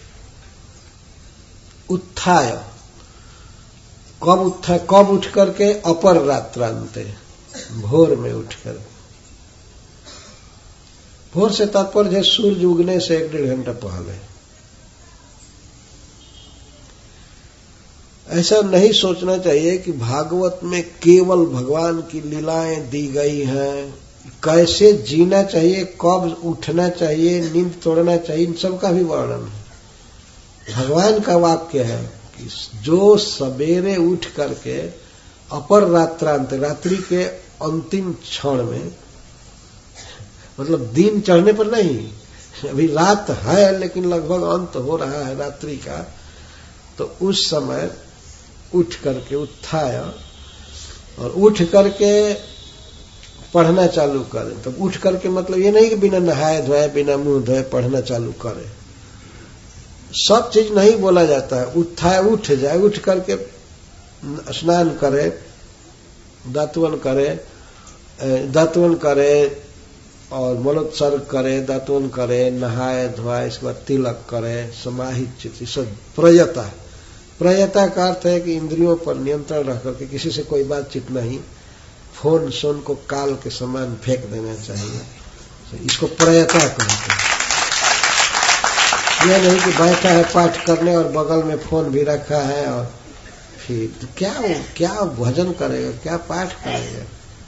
उत्थाय, कब उत्थाय, कब उठ करके? अपर रात्रांते, भोर में उठकर। भोर से तात्पर्य है सूर्य उगने से एक डेढ़ घंटा पहले। ऐसा नहीं सोचना चाहिए कि भागवत में केवल भगवान की लीलाएं दी गई हैं, कैसे जीना चाहिए, कब उठना चाहिए, नींद तोड़ना चाहिए, इन सब का भी वर्णन है। भगवान का वाक्य है कि जो सवेरे उठ करके अपर रात्रांत, रात्रि के अंतिम क्षण में, मतलब दिन चढ़ने पर नहीं, अभी रात है लेकिन लगभग अंत हो रहा है रात्रि का, तो उस समय उठ करके, उत्थाय, और उठ करके पढ़ना चालू करें। तो उठ करके मतलब ये नहीं कि बिना नहाए धोए, बिना मुंह धोए पढ़ना चालू करें। सब चीज नहीं बोला जाता है। उत्थाय, उठ जाए, उठ करके स्नान करे, दातुवन करे, दातुवन करे और मलोत्सर्ग करे, दातुवन करे, नहाए धोए, इसके बाद तिलक करे, समाहित चित्त, सब प्रयता। प्रयता का अर्थ है कि इंद्रियों पर नियंत्रण रख करके किसी से कोई बातचीत नहीं, फोन सोन को काल के समान फेंक देना चाहिए, तो इसको प्रयता कहते हैं। यह नहीं कि बैठा है पाठ करने और बगल में फोन भी रखा है और फिर तो क्या क्या भजन करेगा, क्या पाठ करेगा।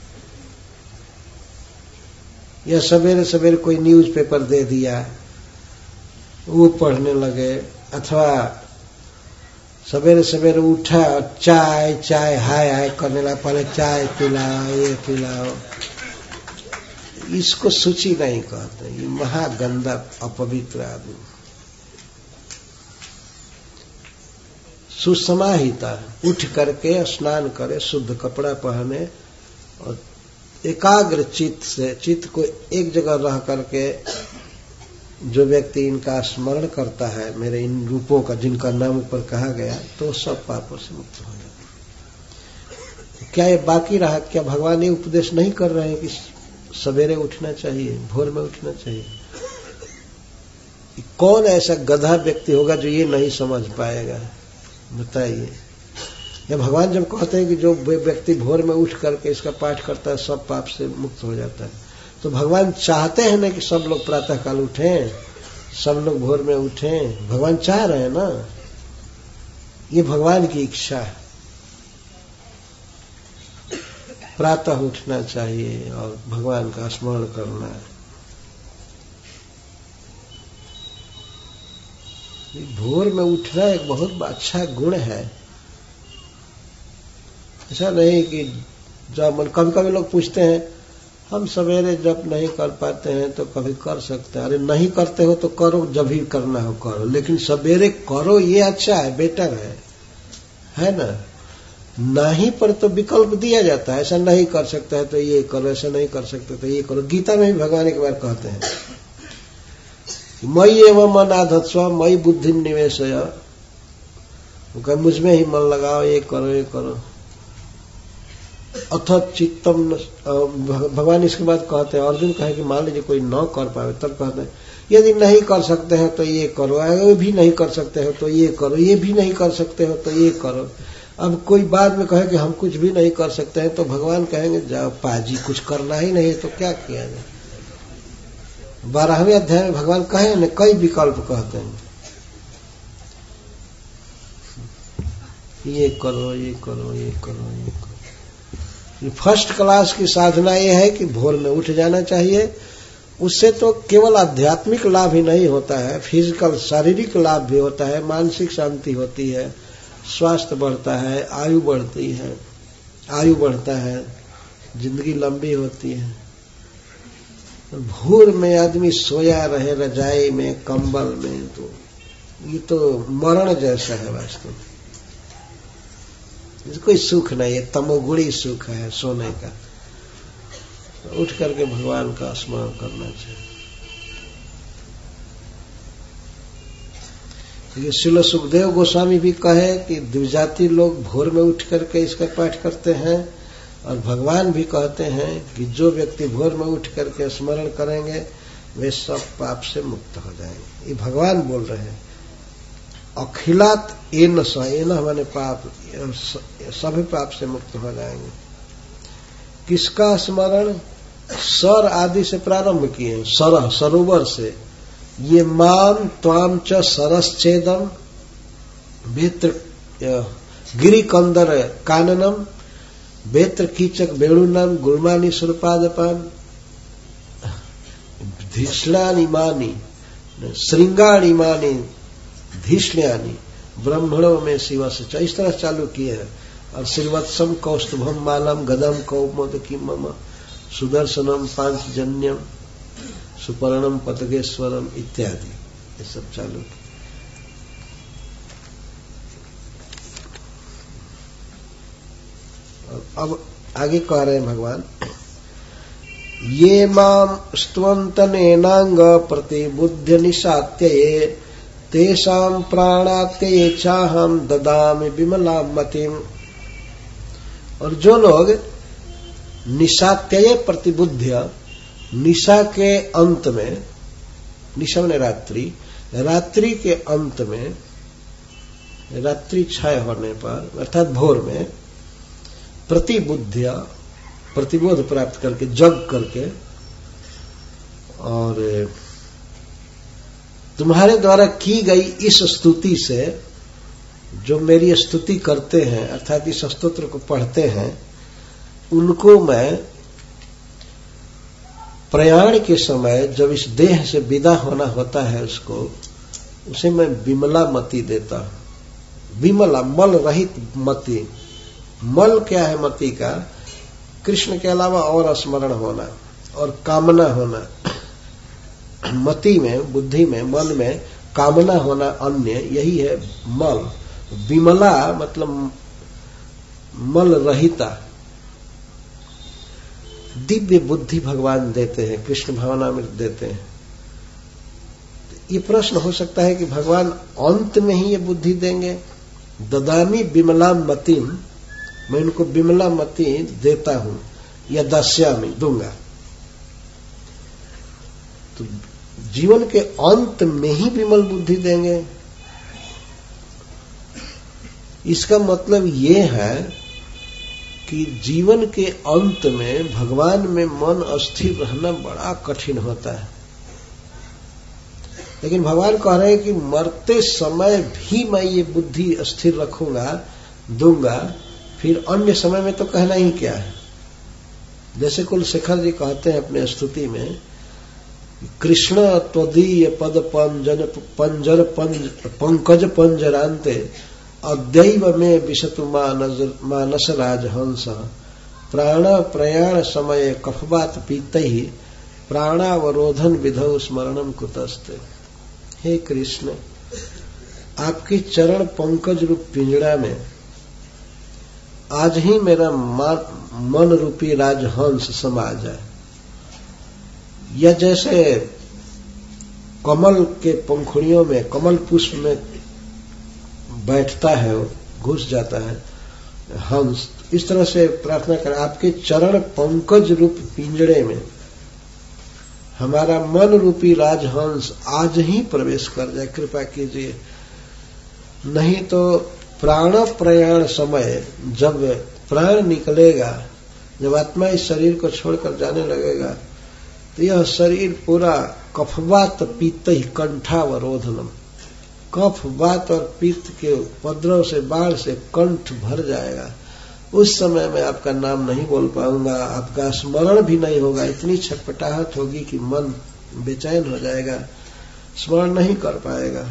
या सवेरे सवेरे कोई न्यूज पेपर दे दिया, वो पढ़ने लगे, अथवा सवेरे सवेरे उठा और चाय चाय हाय हाय करने लगा, पहले चाय पिलाओ, ये पिलाओ। इसको सूची नहीं कहते, ये महागंदा अपवित्र आदमी। सुसमाहिता, उठ करके स्नान करे, शुद्ध कपड़ा पहने और एकाग्र चित्त से, चित्त को एक जगह रह करके जो व्यक्ति इनका स्मरण करता है, मेरे इन रूपों का जिनका नाम ऊपर कहा गया, तो सब पापों से मुक्त हो जाता है। क्या ये बाकी रहा? क्या भगवान ये उपदेश नहीं कर रहे हैं कि सवेरे उठना चाहिए, भोर में उठना चाहिए? कौन ऐसा गधा व्यक्ति होगा जो ये नहीं समझ पाएगा? बताइए। या भगवान जब कहते हैं कि जो व्यक्ति भोर में उठ करके इसका पाठ करता है सब पाप से मुक्त हो जाता है, तो भगवान चाहते हैं ना कि सब लोग प्रातः काल उठें, सब लोग भोर में उठें। भगवान चाह रहे हैं ना, ये भगवान की इच्छा है। प्रातः उठना चाहिए और भगवान का स्मरण करना है। भोर में उठना एक बहुत अच्छा गुण है। ऐसा नहीं कि जब मन, कभी कभी लोग पूछते हैं हम सवेरे जब नहीं कर पाते हैं तो कभी कर सकते हैं। अरे नहीं करते हो तो करो, जब भी करना हो करो, लेकिन सवेरे करो, ये अच्छा है, बेटर है, है ना। नहीं पर तो विकल्प दिया जाता है, ऐसा नहीं कर सकता है तो ये करो, ऐसा नहीं कर सकते तो ये करो। गीता में भी भगवान एक बार कहते हैं मयि एवं मन आधत्स्व मयि बुद्धि निवेशय, मुझ में ही मन लगाओ, ये करो ये करो। अथ चित्तम, भगवान इसके बाद कहते हैं, अर्जुन कहे कि मान लीजिए कोई न कर पाए, तब कहते हैं यदि नहीं कर सकते हैं तो ये करो, ये भी नहीं कर सकते हो तो ये करो, ये भी नहीं कर सकते हो तो ये करो। अब कोई बाद में कहे कि हम कुछ भी नहीं कर सकते हैं, तो भगवान कहेंगे जाओ पाजी, कुछ करना ही नहीं है तो क्या किया जाए। बारहवें अध्याय में भगवान कहे न, कई विकल्प कहते हैं, ये करो ये करो ये करो ये करो। फर्स्ट क्लास की साधना यह है कि भोर में उठ जाना चाहिए। उससे तो केवल आध्यात्मिक लाभ ही नहीं होता है, फिजिकल शारीरिक लाभ भी होता है, मानसिक शांति होती है, स्वास्थ्य बढ़ता है, आयु बढ़ती है, आयु बढ़ता है, जिंदगी लंबी होती है। भोर में आदमी सोया रहे रजाई में, कंबल में, तो ये तो मरण जैसा है वास्तव में। कोई सुख नहीं है, तमोगुणी सुख है सोने का। तो उठ करके भगवान का स्मरण करना चाहिए। ये श्रील सुखदेव गोस्वामी भी कहे कि द्विजाति लोग भोर में उठ करके इसका पाठ करते हैं, और भगवान भी कहते हैं कि जो व्यक्ति भोर में उठ करके स्मरण करेंगे वे सब पाप से मुक्त हो जाएंगे। ये भगवान बोल रहे हैं। अखिलात एन स, एन हमारे पाप, सभी पाप से मुक्त हो जाएंगे। किसका स्मरण? सर आदि से प्रारंभ किए, सरह सरोवर से, ये माम त्वाम च सरश्चेदम वेत्र गिरि कंदर काननम वेत्र कीचक वेणुनम गुलमानी सुरपादपान धीष्णानिमानी श्रृंगाणिमानी धीष्ण्यानी ब्रह्मणों में शिव से, इस तरह चालू किए हैं। और श्रीवत्सम कौस्तुभम मालम गदम कौमोदकी मम सुदर्शनम पांचजन्यम सुपर्णम पतगेश्वरम इत्यादि, ये सब चालू किए। अब आगे कह रहे हैं भगवान, ये माम स्तवन्तनेनांग प्रतिबुद्ध निशात्ये तेषां प्राणात्ये चाहम ददामि विमलां मतिम। और जो लोग निशात्ये प्रतिबुद्ध, निशा के अंत में, निशा ने रात्रि, रात्रि के अंत में, रात्रि छाय होने पर अर्थात भोर में, प्रतिबुद्ध प्रतिबोध प्राप्त करके, जग करके, और तुम्हारे द्वारा की गई इस स्तुति से, जो मेरी स्तुति करते हैं अर्थात इस स्तोत्र को पढ़ते हैं, उनको मैं प्रयाण के समय जब इस देह से विदा होना होता है उसको, उसे मैं विमला मति देता हूं। विमला मल रहित मति। मल क्या है मति का? कृष्ण के अलावा और स्मरण होना और कामना होना। मति में, बुद्धि में, मन में कामना होना अन्य, यही है मल। विमला मतलब मल रहिता। दिव्य बुद्धि भगवान देते हैं, कृष्ण भावना में देते हैं। ये प्रश्न हो सकता है कि भगवान अंत में ही ये बुद्धि देंगे। ददामी विमला मतिम, मैं इनको विमला मति देता हूं, या दस्यामी दूंगा। तो जीवन के अंत में ही विमल बुद्धि देंगे, इसका मतलब ये है कि जीवन के अंत में भगवान में मन अस्थिर रहना बड़ा कठिन होता है। लेकिन भगवान कह रहे हैं कि मरते समय भी मैं ये बुद्धि स्थिर रखूंगा, दूंगा, फिर अन्य समय में तो कहना ही क्या है। जैसे कुलशेखर जी कहते हैं अपने स्तुति में, कृष्ण त्वदीय पद पंजन पंजर पंज पंकज पंजरांते अद्यैव में विशतु मानस राजहंस प्राण प्रयाण समय कफवात पीत ही प्राणावरोधन विधौ स्मरणम कुतस्ते। हे कृष्ण, आपके चरण पंकज रूप पिंजड़ा में आज ही मेरा मन रूपी राजहंस समा जाए, या जैसे कमल के पंखुड़ियों में, कमल पुष्प में बैठता है, घुस जाता है हंस, इस तरह से प्रार्थना करें आपके चरण पंकज रूप पिंजड़े में हमारा मन रूपी राजहंस आज ही प्रवेश कर जाए, कृपा कीजिए। नहीं तो प्राण प्रयाण समय, जब प्राण निकलेगा, जब आत्मा इस शरीर को छोड़कर जाने लगेगा, तो यह शरीर पूरा कफवात पीत ही कंठावरोधनम, कफ वात और पित्त के उपद्रव से, बाढ़ से कंठ भर जाएगा। उस समय मैं आपका नाम नहीं बोल पाऊंगा, आपका स्मरण भी नहीं होगा, इतनी छटपटाहट होगी कि मन बेचैन हो जाएगा, स्मरण नहीं कर पाएगा।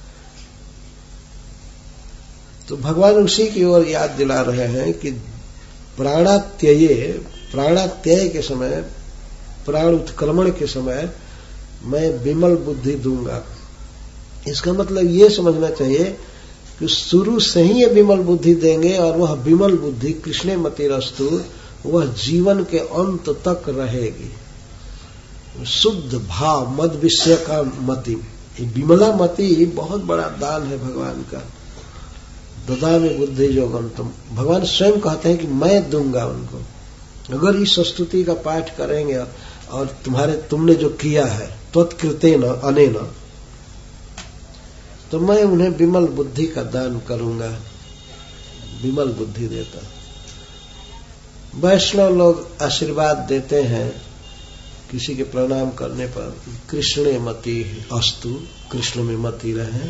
तो भगवान उसी की ओर याद दिला रहे हैं कि प्राणात्यये, प्राणात्यय के समय, प्राण उत्क्रमण के समय मैं विमल बुद्धि दूंगा। इसका मतलब ये समझना चाहिए कि शुरू से ही ये विमल बुद्धि देंगे, और वह विमल बुद्धि कृष्णे मतिरस्तु, वह जीवन के अंत तक रहेगी। शुद्ध भाव, मद विषय का मति, ये विमला मति बहुत बड़ा दान है भगवान का। ददामि बुद्धि योगम तुम, भगवान स्वयं कहते हैं कि मैं दूंगा उनको। अगर इस स्तुति का पाठ करेंगे और तुम्हारे तुमने जो किया है त्वत्कृतेन अनेन, तो मैं उन्हें विमल बुद्धि का दान करूंगा, विमल बुद्धि देता। वैष्णव लोग आशीर्वाद देते हैं किसी के प्रणाम करने पर, कृष्णे मति अस्तु, कृष्ण में मति रहे।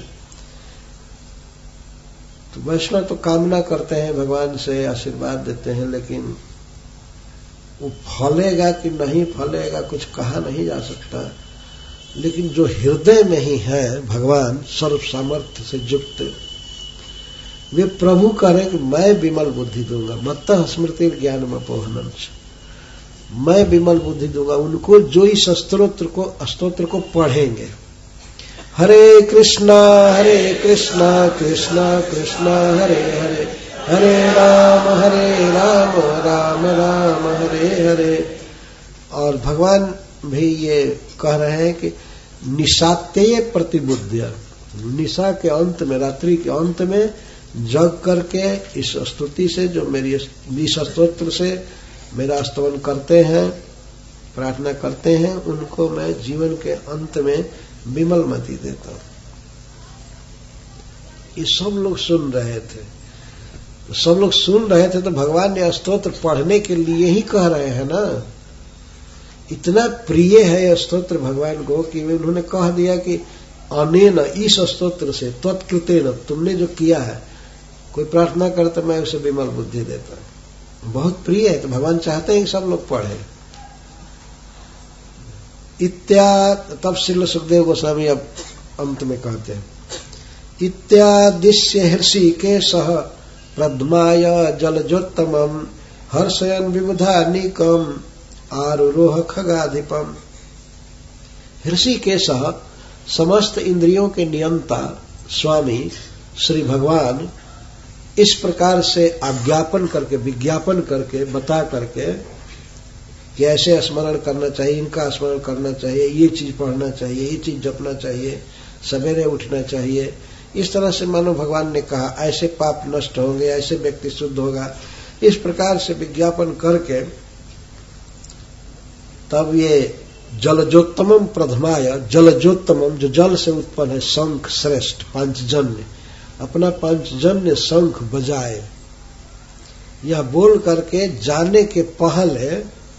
तो वैष्णव तो कामना करते हैं भगवान से, आशीर्वाद देते हैं, लेकिन वो फलेगा कि नहीं फलेगा कुछ कहा नहीं जा सकता। लेकिन जो हृदय में ही है भगवान सर्व सामर्थ्य से युक्त, वे प्रभु करें कि मैं विमल बुद्धि दूंगा। मत्तः स्मृति ज्ञानम अपोहनम, मैं विमल बुद्धि दूंगा उनको जो इस स्तोत्र को स्तोत्र को पढ़ेंगे। हरे कृष्णा हरे कृष्णा कृष्णा कृष्णा हरे हरे, हरे राम हरे राम राम राम हरे हरे। और भगवान भी ये कह रहे हैं कि निशातेय प्रतिबुद्ध, निशा के अंत में, रात्रि के अंत में जग करके इस स्तुति से, जो मेरी इस स्तोत्र से मेरा स्तवन करते हैं, प्रार्थना करते हैं, उनको मैं जीवन के अंत में विमल मति देता हूं। ये सब लोग सुन रहे थे, सब लोग सुन रहे थे तो भगवान ने स्तोत्र पढ़ने के लिए ही कह रहे हैं ना। इतना प्रिय है यह स्तोत्र भगवान को कि उन्होंने कह दिया कि अनेन, इस स्तोत्र से, त्वत्कृतेन, तुमने जो किया है, कोई प्रार्थना करे तो मैं उसे विमल बुद्धि देता हूं। बहुत प्रिय है, तो भगवान चाहते हैं कि सब लोग पढ़े। इत्या, तब श्रील सुखदेव गोस्वामी अब अंत में कहते हैं, इत्यादिश्य हृषिकेशः प्रद्माय जलजोत्तमम् हर्षयन् विबुधानीकम् आरुरोह खगाधिपम्। हृषिकेशः समस्त इंद्रियों के नियंता स्वामी श्री भगवान इस प्रकार से आज्ञापन करके, विज्ञापन करके, बता करके कि ऐसे स्मरण करना चाहिए, इनका स्मरण करना चाहिए, ये चीज पढ़ना चाहिए, ये चीज जपना चाहिए, सवेरे उठना चाहिए, इस तरह से मानो भगवान ने कहा, ऐसे पाप नष्ट होंगे, ऐसे व्यक्ति शुद्ध होगा, इस प्रकार से विज्ञापन करके तब ये जलजोत्तमम प्रथमाय, जलजोत्तमम जो जल से उत्पन्न है, शंख श्रेष्ठ पांचजन्य, अपना पांचजन्य शंख बजाए। यह बोल करके जाने के पहले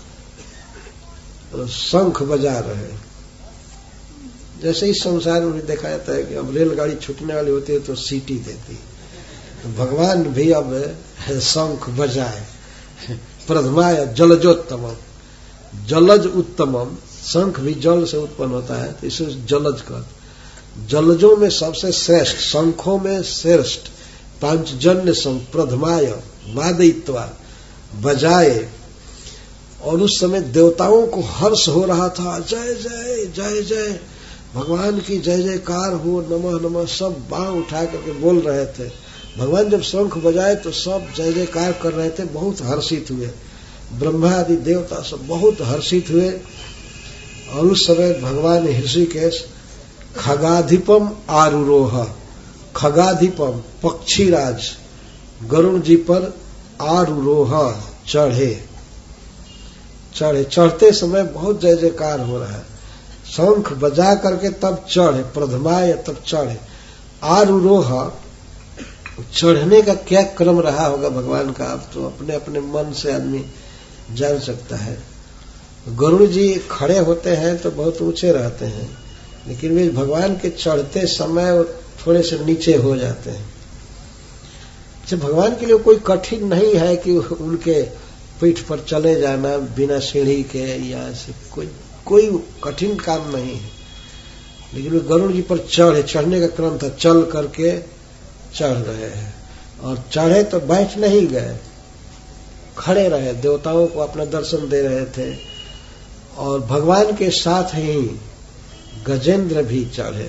शंख बजा रहे। जैसे इस संसार में देखा जाता है कि अब रेलगाड़ी छूटने वाली होती है तो सीटी देती, तो भगवान भी अब शंख बजाए। प्रथमाय जलजोत्तमम, जलज उत्तमम, शंख भी जल से उत्पन्न होता है तो इसे जलज कहते। जलजों में सबसे श्रेष्ठ, शंखों में श्रेष्ठ, पांचजन्य शंख प्रथमाय वादयित्वा, बजाए। और उस समय देवताओं को हर्ष हो रहा था, जय जय जय जय, भगवान की जय जयकार हो, नमः नमः, सब बाह उठा करके बोल रहे थे। भगवान जब शंख बजाए तो सब जय जयकार कर रहे थे, बहुत हर्षित हुए, ब्रह्मा आदि देवता सब बहुत हर्षित हुए। और उस समय भगवान ऋषिकेश खगाधिपम आरुरोह, खगाधिपम पक्षीराज गरुण जी पर आरुरोह चढ़े, चढ़े चढ़ते समय बहुत जय जयकार हो रहा है, शंख बजा करके तब चढ़े, प्रथमाय तब चढ़े, आरुरोह, चढ़ने का क्या क्रम रहा होगा भगवान का, अब तो अपने अपने मन से आदमी जान सकता है। गरुड़ जी खड़े होते हैं तो बहुत ऊंचे रहते हैं, लेकिन वे भगवान के चढ़ते समय थोड़े से नीचे हो जाते हैं। अच्छा, भगवान के लिए कोई कठिन नहीं है कि उनके पीठ पर चले जाना बिना सीढ़ी के, या ऐसे कोई कोई कठिन काम नहीं है। लेकिन वे गरुड़ जी पर चढ़े, चढ़ने का क्रम था, चल करके चढ़ रहे हैं। और चढ़े तो बैठ नहीं गए, खड़े रहे, देवताओं को अपना दर्शन दे रहे थे। और भगवान के साथ ही गजेंद्र भी चढ़े।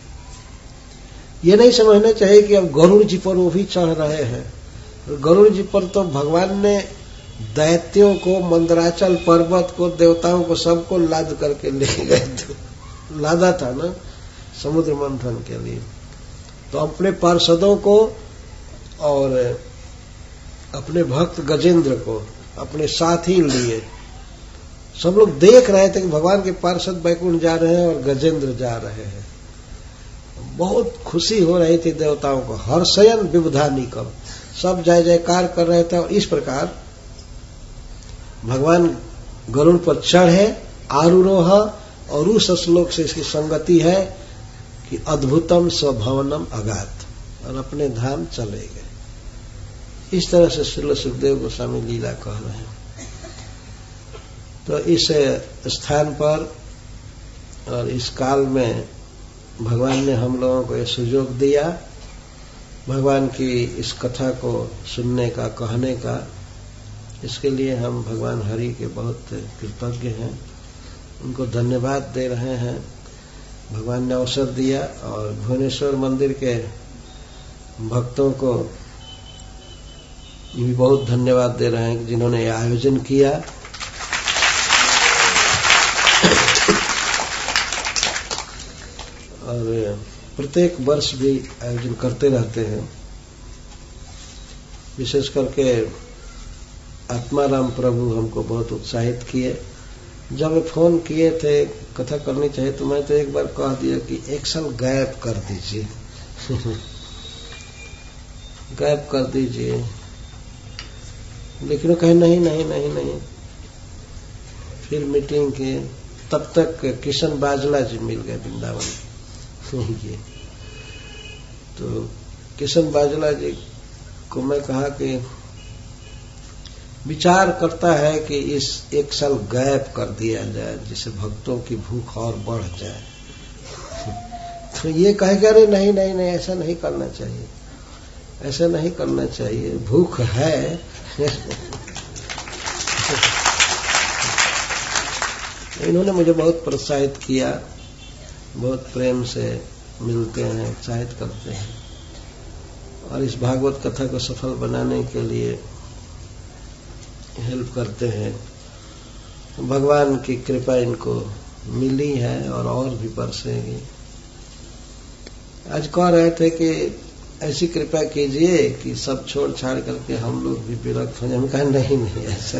ये नहीं समझना चाहिए कि अब गरुड़ जी पर वो भी चढ़ रहे हैं। गरुड़ जी पर तो भगवान ने दैत्यों को, मंदराचल पर्वत को, देवताओं को, सबको लाद करके ले गए थे, लादा था ना, समुद्र मंथन के लिए। तो अपने पार्षदों को और अपने भक्त गजेंद्र को अपने साथ ही लिए। सब लोग देख रहे थे कि भगवान के पार्षद बैकुंठ जा रहे हैं और गजेंद्र जा रहे हैं। बहुत खुशी हो रही थी देवताओं को। हर्षयन विबुधानिकम, सब जय जयकार कर रहे थे। और इस प्रकार भगवान गरुड़ पर चढ़े, आरूरोह, और उस श्लोक से इसकी संगति है कि अद्भुतम स्वभवनम अगात, और अपने धाम चले गए। इस तरह से श्रील सुखदेव गोस्वामी लीला कह रहे हैं। तो इस स्थान पर और इस काल में भगवान ने हम लोगों को यह सुयोग दिया, भगवान की इस कथा को सुनने का, कहने का। इसके लिए हम भगवान हरि के बहुत कृतज्ञ हैं, उनको धन्यवाद दे रहे हैं। भगवान ने अवसर दिया, और भुवनेश्वर मंदिर के भक्तों को भी बहुत धन्यवाद दे रहे हैं जिन्होंने यह आयोजन किया। और प्रत्येक वर्ष भी आयोजन करते रहते हैं। विशेष करके आत्माराम प्रभु हमको बहुत उत्साहित किए। जब फोन किए थे कथा करनी चाहिए, तो मैं तो एक बार कह दिया कि एक साल गैप कर दीजिए गैप कर दीजिए। लेकिन वो कहे नहीं नहीं नहीं नहीं। फिर मीटिंग की, तब तक किशन बाजला जी मिल गए वृंदावन ये। तो किशन बाजला जी को मैं कहा कि विचार करता है कि इस एक साल गैप कर दिया जाए, जिससे भक्तों की भूख और बढ़ जाए। तो ये कहे कि अरे नहीं नहीं नहीं, ऐसा नहीं करना चाहिए, ऐसा नहीं करना चाहिए, भूख है। इन्होंने मुझे बहुत प्रोत्साहित किया, बहुत प्रेम से मिलते हैं, उत्साहित करते हैं, और इस भागवत कथा को सफल बनाने के लिए हेल्प करते हैं। भगवान की कृपा इनको मिली है और और भी बरसेगी। आज कह रहे थे कि ऐसी कृपा कीजिए कि सब छोड़ छाड़ करके हम लोग भी विरक्त हो जाए। हम कहा नहीं नहीं, ऐसा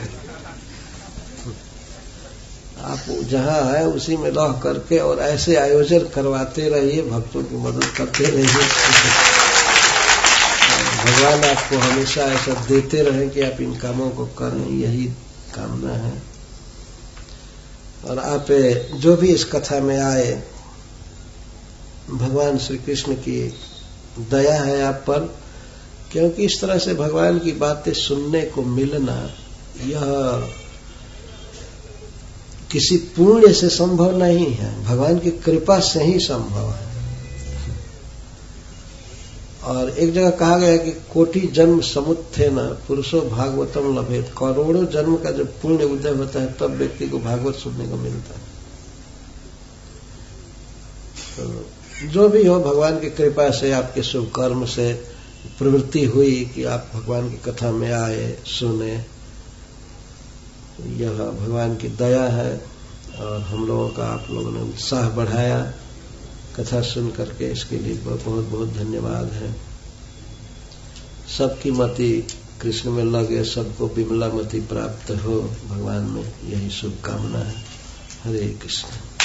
आप जहां है उसी में रह करके और ऐसे आयोजन करवाते रहिए, भक्तों की मदद करते रहिए। भगवान आपको हमेशा ऐसा देते रहे कि आप इन कामों को करें, यही कामना है। और आप जो भी इस कथा में आए, भगवान श्री कृष्ण की दया है आप पर, क्योंकि इस तरह से भगवान की बातें सुनने को मिलना यह किसी पुण्य से संभव नहीं है, भगवान की कृपा से ही संभव है। और एक जगह कहा गया है कि कोटि जन्म समुत्थेन पुरुषो भागवतम लभेत। करोड़ों जन्म का जब पुण्य उदय होता है तब व्यक्ति को भागवत सुनने को मिलता है। तो जो भी हो, भगवान की कृपा से, आपके शुभ कर्म से प्रवृत्ति हुई कि आप भगवान की कथा में आए, सुने, यह भगवान की दया है। और हम लोगों का आप लोगों ने उत्साह बढ़ाया कथा सुन करके, इसके लिए बहुत बहुत धन्यवाद है। सबकी मति कृष्ण में लगे, सबको विमला मति प्राप्त हो, भगवान में यही शुभकामना है। हरे कृष्ण।